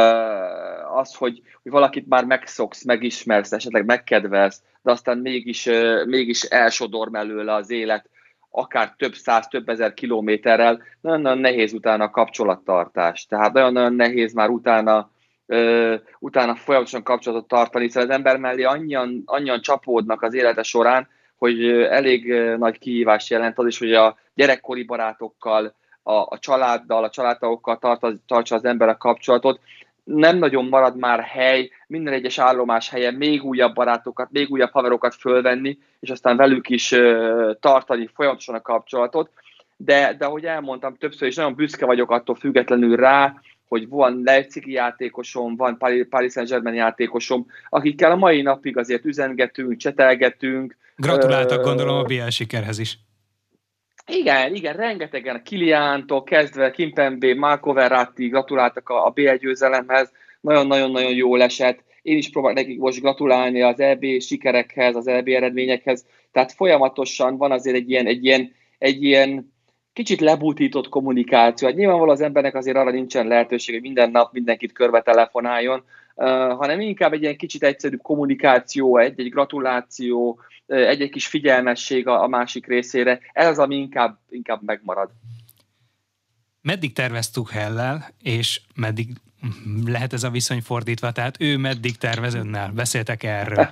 [SPEAKER 2] az, hogy valakit már megszoksz, megismersz, esetleg megkedvelsz, de aztán mégis elsodor mellőle az élet, akár több száz, több ezer kilométerrel, nagyon-nagyon nehéz utána a kapcsolattartás. Tehát nagyon-nagyon nehéz már utána utána folyamatosan kapcsolatot tartani, hiszen az ember mellé annyian csapódnak az élete során, hogy elég nagy kihívást jelent az is, hogy a gyerekkori barátokkal, a családdal, a családtagokkal tartsa az ember a kapcsolatot. Nem nagyon marad már hely, minden egyes állomás helyen még újabb barátokat, még újabb haverokat fölvenni, és aztán velük is tartani folyamatosan a kapcsolatot. De ahogy elmondtam többször is, nagyon büszke vagyok attól függetlenül rá, hogy van Leipzigi játékosom, van Paris Saint-Germain játékosom, akikkel a mai napig azért üzengetünk, csetelgetünk.
[SPEAKER 1] Gratuláltak gondolom a BL sikerhez is.
[SPEAKER 2] Igen, rengetegen, a Kiliántól kezdve Kimpembe, Marco Verratti gratuláltak a BL győzelemhez, nagyon-nagyon jól esett. Én is próbálok nekik most gratulálni az EB sikerekhez, az EB eredményekhez, tehát folyamatosan van azért egy ilyen kicsit lebutított kommunikáció. Hát nyilvánvalóan az embernek azért arra nincsen lehetőség, hogy minden nap mindenkit körbe telefonáljon, hanem inkább egy ilyen kicsit egyszerűbb kommunikáció, egy gratuláció, egy kis figyelmesség a másik részére. Ez az, ami inkább megmarad.
[SPEAKER 1] Meddig tervez Tuchellel, és meddig lehet ez a viszony fordítva? Tehát ő meddig tervez önnel? Beszéltek erről?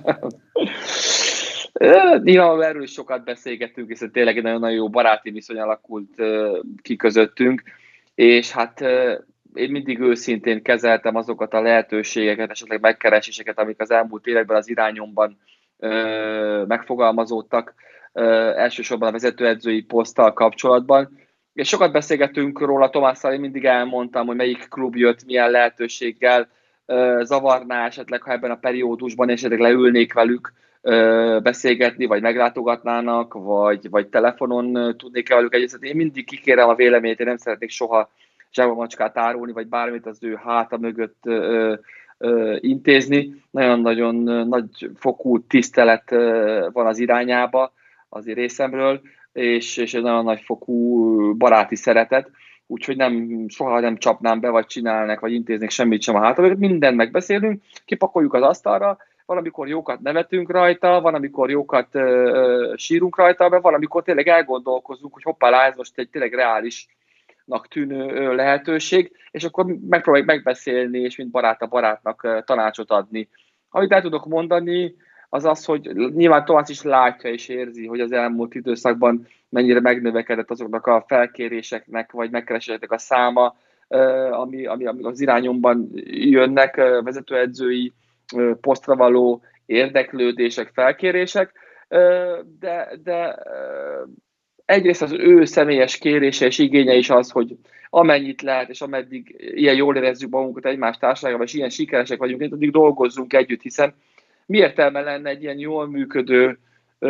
[SPEAKER 2] Nyilván erről is sokat beszélgettünk, hiszen tényleg egy nagyon jó baráti viszony alakult ki közöttünk, és hát én mindig őszintén kezeltem azokat a lehetőségeket, esetleg megkereséseket, amik az elmúlt években az irányomban megfogalmazódtak, elsősorban a vezetőedzői poszttal kapcsolatban. És sokat beszélgettünk róla Tomásszal, én mindig elmondtam, hogy melyik klub jött, milyen lehetőséggel zavarná esetleg, ha ebben a periódusban esetleg leülnék velük beszélgetni, vagy meglátogatnának, vagy telefonon tudnék velük egyeztetni. Én mindig kikérem a véleményét, én nem szeretnék soha zsebamacskát árulni, vagy bármit az ő háta mögött intézni. Nagyon-nagyon nagy fokú tisztelet van az irányába azért részemről, és egy nagyon nagy fokú baráti szeretet, úgyhogy soha nem csapnám be, vagy csinálnak, vagy intéznek semmit sem a háta mögött. Mindent megbeszélünk, kipakoljuk az asztalra, valamikor jókat nevetünk rajta, van, amikor jókat sírunk rajta, de valamikor tényleg elgondolkozunk, hogy hoppá, ez most egy tényleg reálisnak tűnő lehetőség, és akkor megpróbáljuk megbeszélni, és mint barát a barátnak tanácsot adni. Amit el tudok mondani, az az, hogy nyilván Tomás is látja és érzi, hogy az elmúlt időszakban mennyire megnövekedett azoknak a felkéréseknek, vagy megkereséseknek a száma, ami az irányomban jönnek, vezetőedzői posztra való érdeklődések, felkérések, de egyrészt az ő személyes kérése és igénye is az, hogy amennyit lehet, és ameddig ilyen jól érezzük magunkat egymás társaságban, és ilyen sikeresek vagyunk, addig dolgozzunk együtt, hiszen mi értelme lenne egy ilyen jól működő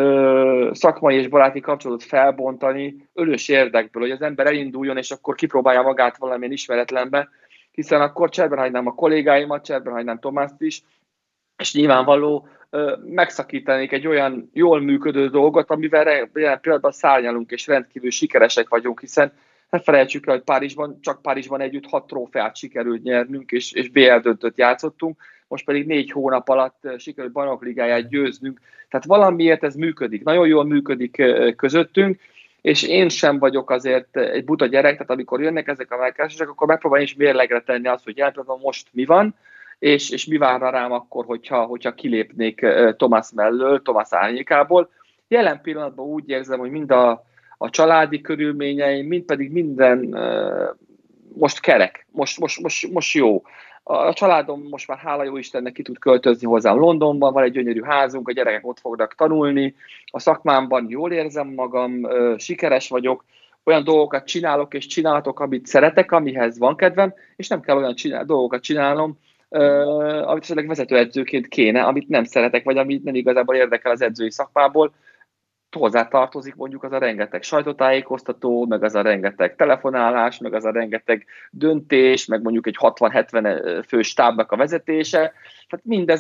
[SPEAKER 2] szakmai és baráti kapcsolatot felbontani ölös érdekből, hogy az ember elinduljon, és akkor kipróbálja magát valamilyen ismeretlenbe, hiszen akkor cserben hagynám a kollégáimat, cserben hagynám Tomást is, és nyilvánvaló megszakítanék egy olyan jól működő dolgot, amivel jelen pillanatban szárnyalunk, és rendkívül sikeresek vagyunk, hiszen ne felejtsük el, hogy csak Párizsban együtt 6 trófeát sikerült nyernünk, és BL döntőt játszottunk, most pedig 4 hónap alatt sikerült bajnokligáját győznünk. Tehát valamiért ez működik, nagyon jól működik közöttünk, és én sem vagyok azért egy buta gyerek, tehát amikor jönnek ezek a megkeresések, akkor megpróbálom is mérlegre tenni azt, hogy jelen most mi van, és mi várna rám akkor, hogyha kilépnék Tomás mellől, Tomás árnyékából. Jelen pillanatban úgy érzem, hogy mind a családi körülményeim, mind pedig minden most kerek, most jó. A családom most már hála jó Istennek ki tud költözni hozzám Londonban, van egy gyönyörű házunk, a gyerekek ott fognak tanulni, a szakmámban jól érzem magam, sikeres vagyok, olyan dolgokat csinálok és csinálhatok, amit szeretek, amihez van kedvem, és nem kell olyan dolgokat csinálnom, amit esetleg vezetőedzőként kéne, amit nem szeretek, vagy amit nem igazából érdekel az edzői szakmából. Hozzá tartozik mondjuk az a rengeteg sajtótájékoztató, meg az a rengeteg telefonálás, meg az a rengeteg döntés, meg mondjuk egy 60-70 fős stábnak a vezetése. Tehát mindez,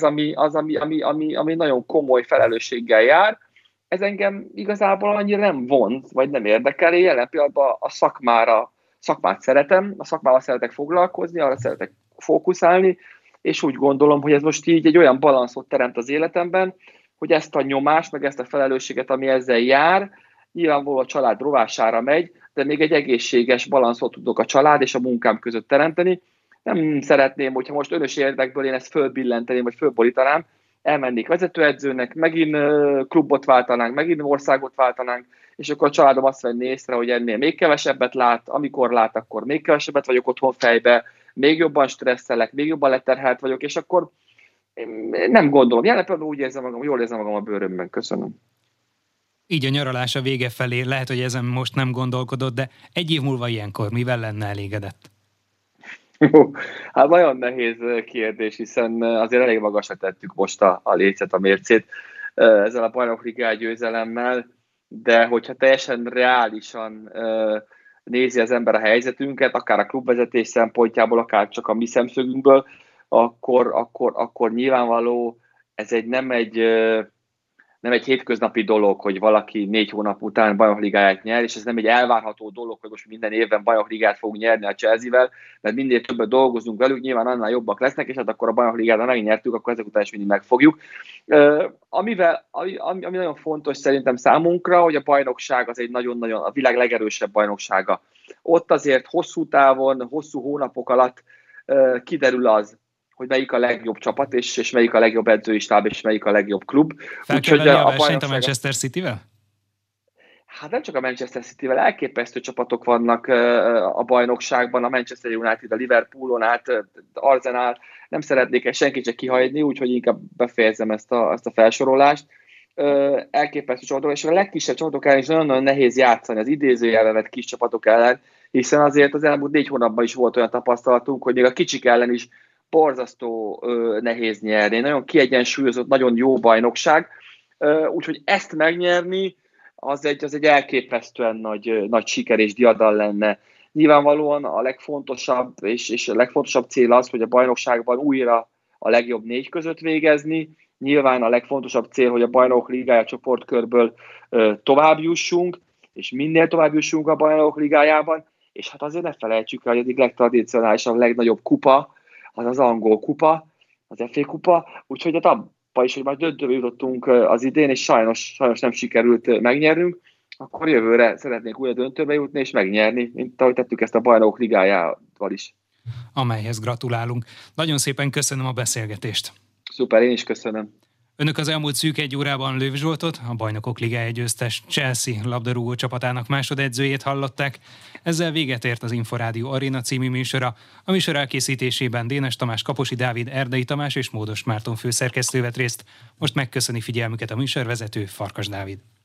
[SPEAKER 2] ami nagyon komoly felelősséggel jár, ez engem igazából annyira nem vonz, vagy nem érdekel. Én jelen pillanatban a szakmát szeretem, a szakmával szeretek foglalkozni, arra szeretek fókuszálni, és úgy gondolom, hogy ez most így egy olyan balanszot teremt az életemben, hogy ezt a nyomást, meg ezt a felelősséget, ami ezzel jár, nyilvánvalóan a család rovására megy, de még egy egészséges balanszot tudok a család és a munkám között teremteni. nem szeretném, hogyha most önös érdekből én ezt fölbillenteném, vagy fölborítanám, elmennék vezetőedzőnek, megint klubot váltanánk, megint országot váltanánk, és akkor a családom azt venné észre, hogy ennél még kevesebbet lát, amikor lát, akkor még kevesebbet vagyok otthon fejbe, még jobban stresszelek, még jobban leterhelt vagyok, és akkor nem gondolom. Jelen például úgy érzem magam, jól érzem magam a bőrömben. Köszönöm.
[SPEAKER 1] Így a nyaralás a vége felé, lehet, hogy ezen most nem gondolkodott, de egy év múlva ilyenkor mivel lenne elégedett?
[SPEAKER 2] Hát nagyon nehéz kérdés, hiszen azért elég magasra tettük most a lécet, a mércét ezzel a bajnokligá győzelemmel, de hogyha teljesen reálisan nézi az ember a helyzetünket, akár a klubvezetés szempontjából, akár csak a mi szemszögünkből, akkor nyilvánvaló ez nem egy hétköznapi dolog, hogy valaki 4 hónap után bajnokligáját nyer, és ez nem egy elvárható dolog, hogy most minden évben bajnokligát fogunk nyerni a Chelsea-vel, mert minél többet dolgozunk velük, nyilván annál jobbak lesznek, és hát akkor a bajnokligát, ha megnyertük, akkor ezek után is mindig megfogjuk. Ami nagyon fontos szerintem számunkra, hogy a bajnokság az egy nagyon-nagyon a világ legerősebb bajnoksága. Ott azért hosszú távon, hosszú hónapok alatt kiderül az, hogy melyik a legjobb csapat, és melyik a legjobb edzői stáb, és melyik a legjobb klub.
[SPEAKER 1] Fel kell venni a versenyt a Manchester Cityvel?
[SPEAKER 2] Hát nem csak a Manchester Cityvel, elképesztő csapatok vannak a bajnokságban, a Manchester United, a Liverpoolon át, Arsenal, nem szeretnék senkit se kihagyni, úgyhogy inkább befejezem ezt a felsorolást. Elképesztő csapatok, és a legkisebb csapatok ellen is nagyon-nagyon nehéz játszani, az idézőjelben vett kis csapatok ellen, hiszen azért az elmúlt 4 hónapban is volt olyan tapasztalatunk, hogy még a kicsik ellen is borzasztó nehéz nyerni. Nagyon kiegyensúlyozott, nagyon jó bajnokság. Úgyhogy ezt megnyerni, az egy elképesztően nagy siker és diadal lenne. Nyilvánvalóan a legfontosabb, és a legfontosabb cél az, hogy a bajnokságban újra a legjobb 4 között végezni. Nyilván a legfontosabb cél, hogy a bajnokok ligája csoportkörből tovább jussunk, és minél tovább jussunk a bajnokok ligájában. És hát azért ne felejtsük el, hogy egyik legtradicionálisabb, legnagyobb kupa, az angol kupa, az FA kupa, úgyhogy abban is, hogy már döntőbe jutottunk az idén, és sajnos nem sikerült megnyernünk, akkor jövőre szeretnénk újra döntőbe jutni és megnyerni, mint ahogy tettük ezt a bajnokok ligájával is.
[SPEAKER 1] Amelyhez gratulálunk. Nagyon szépen köszönöm a beszélgetést.
[SPEAKER 2] Szuper, én is köszönöm.
[SPEAKER 1] Önök az elmúlt szűk 1 órában Löw Zsoltot, a Bajnokok Ligája győztes Chelsea labdarúgó csapatának másodedzőjét hallották. Ezzel véget ért az Inforádió Arena című műsora. A műsor elkészítésében Dénes Tamás, Kaposi Dávid, Erdei Tamás és Módos Márton főszerkesztő vett részt. Most megköszöni figyelmüket a műsorvezető, Farkas Dávid.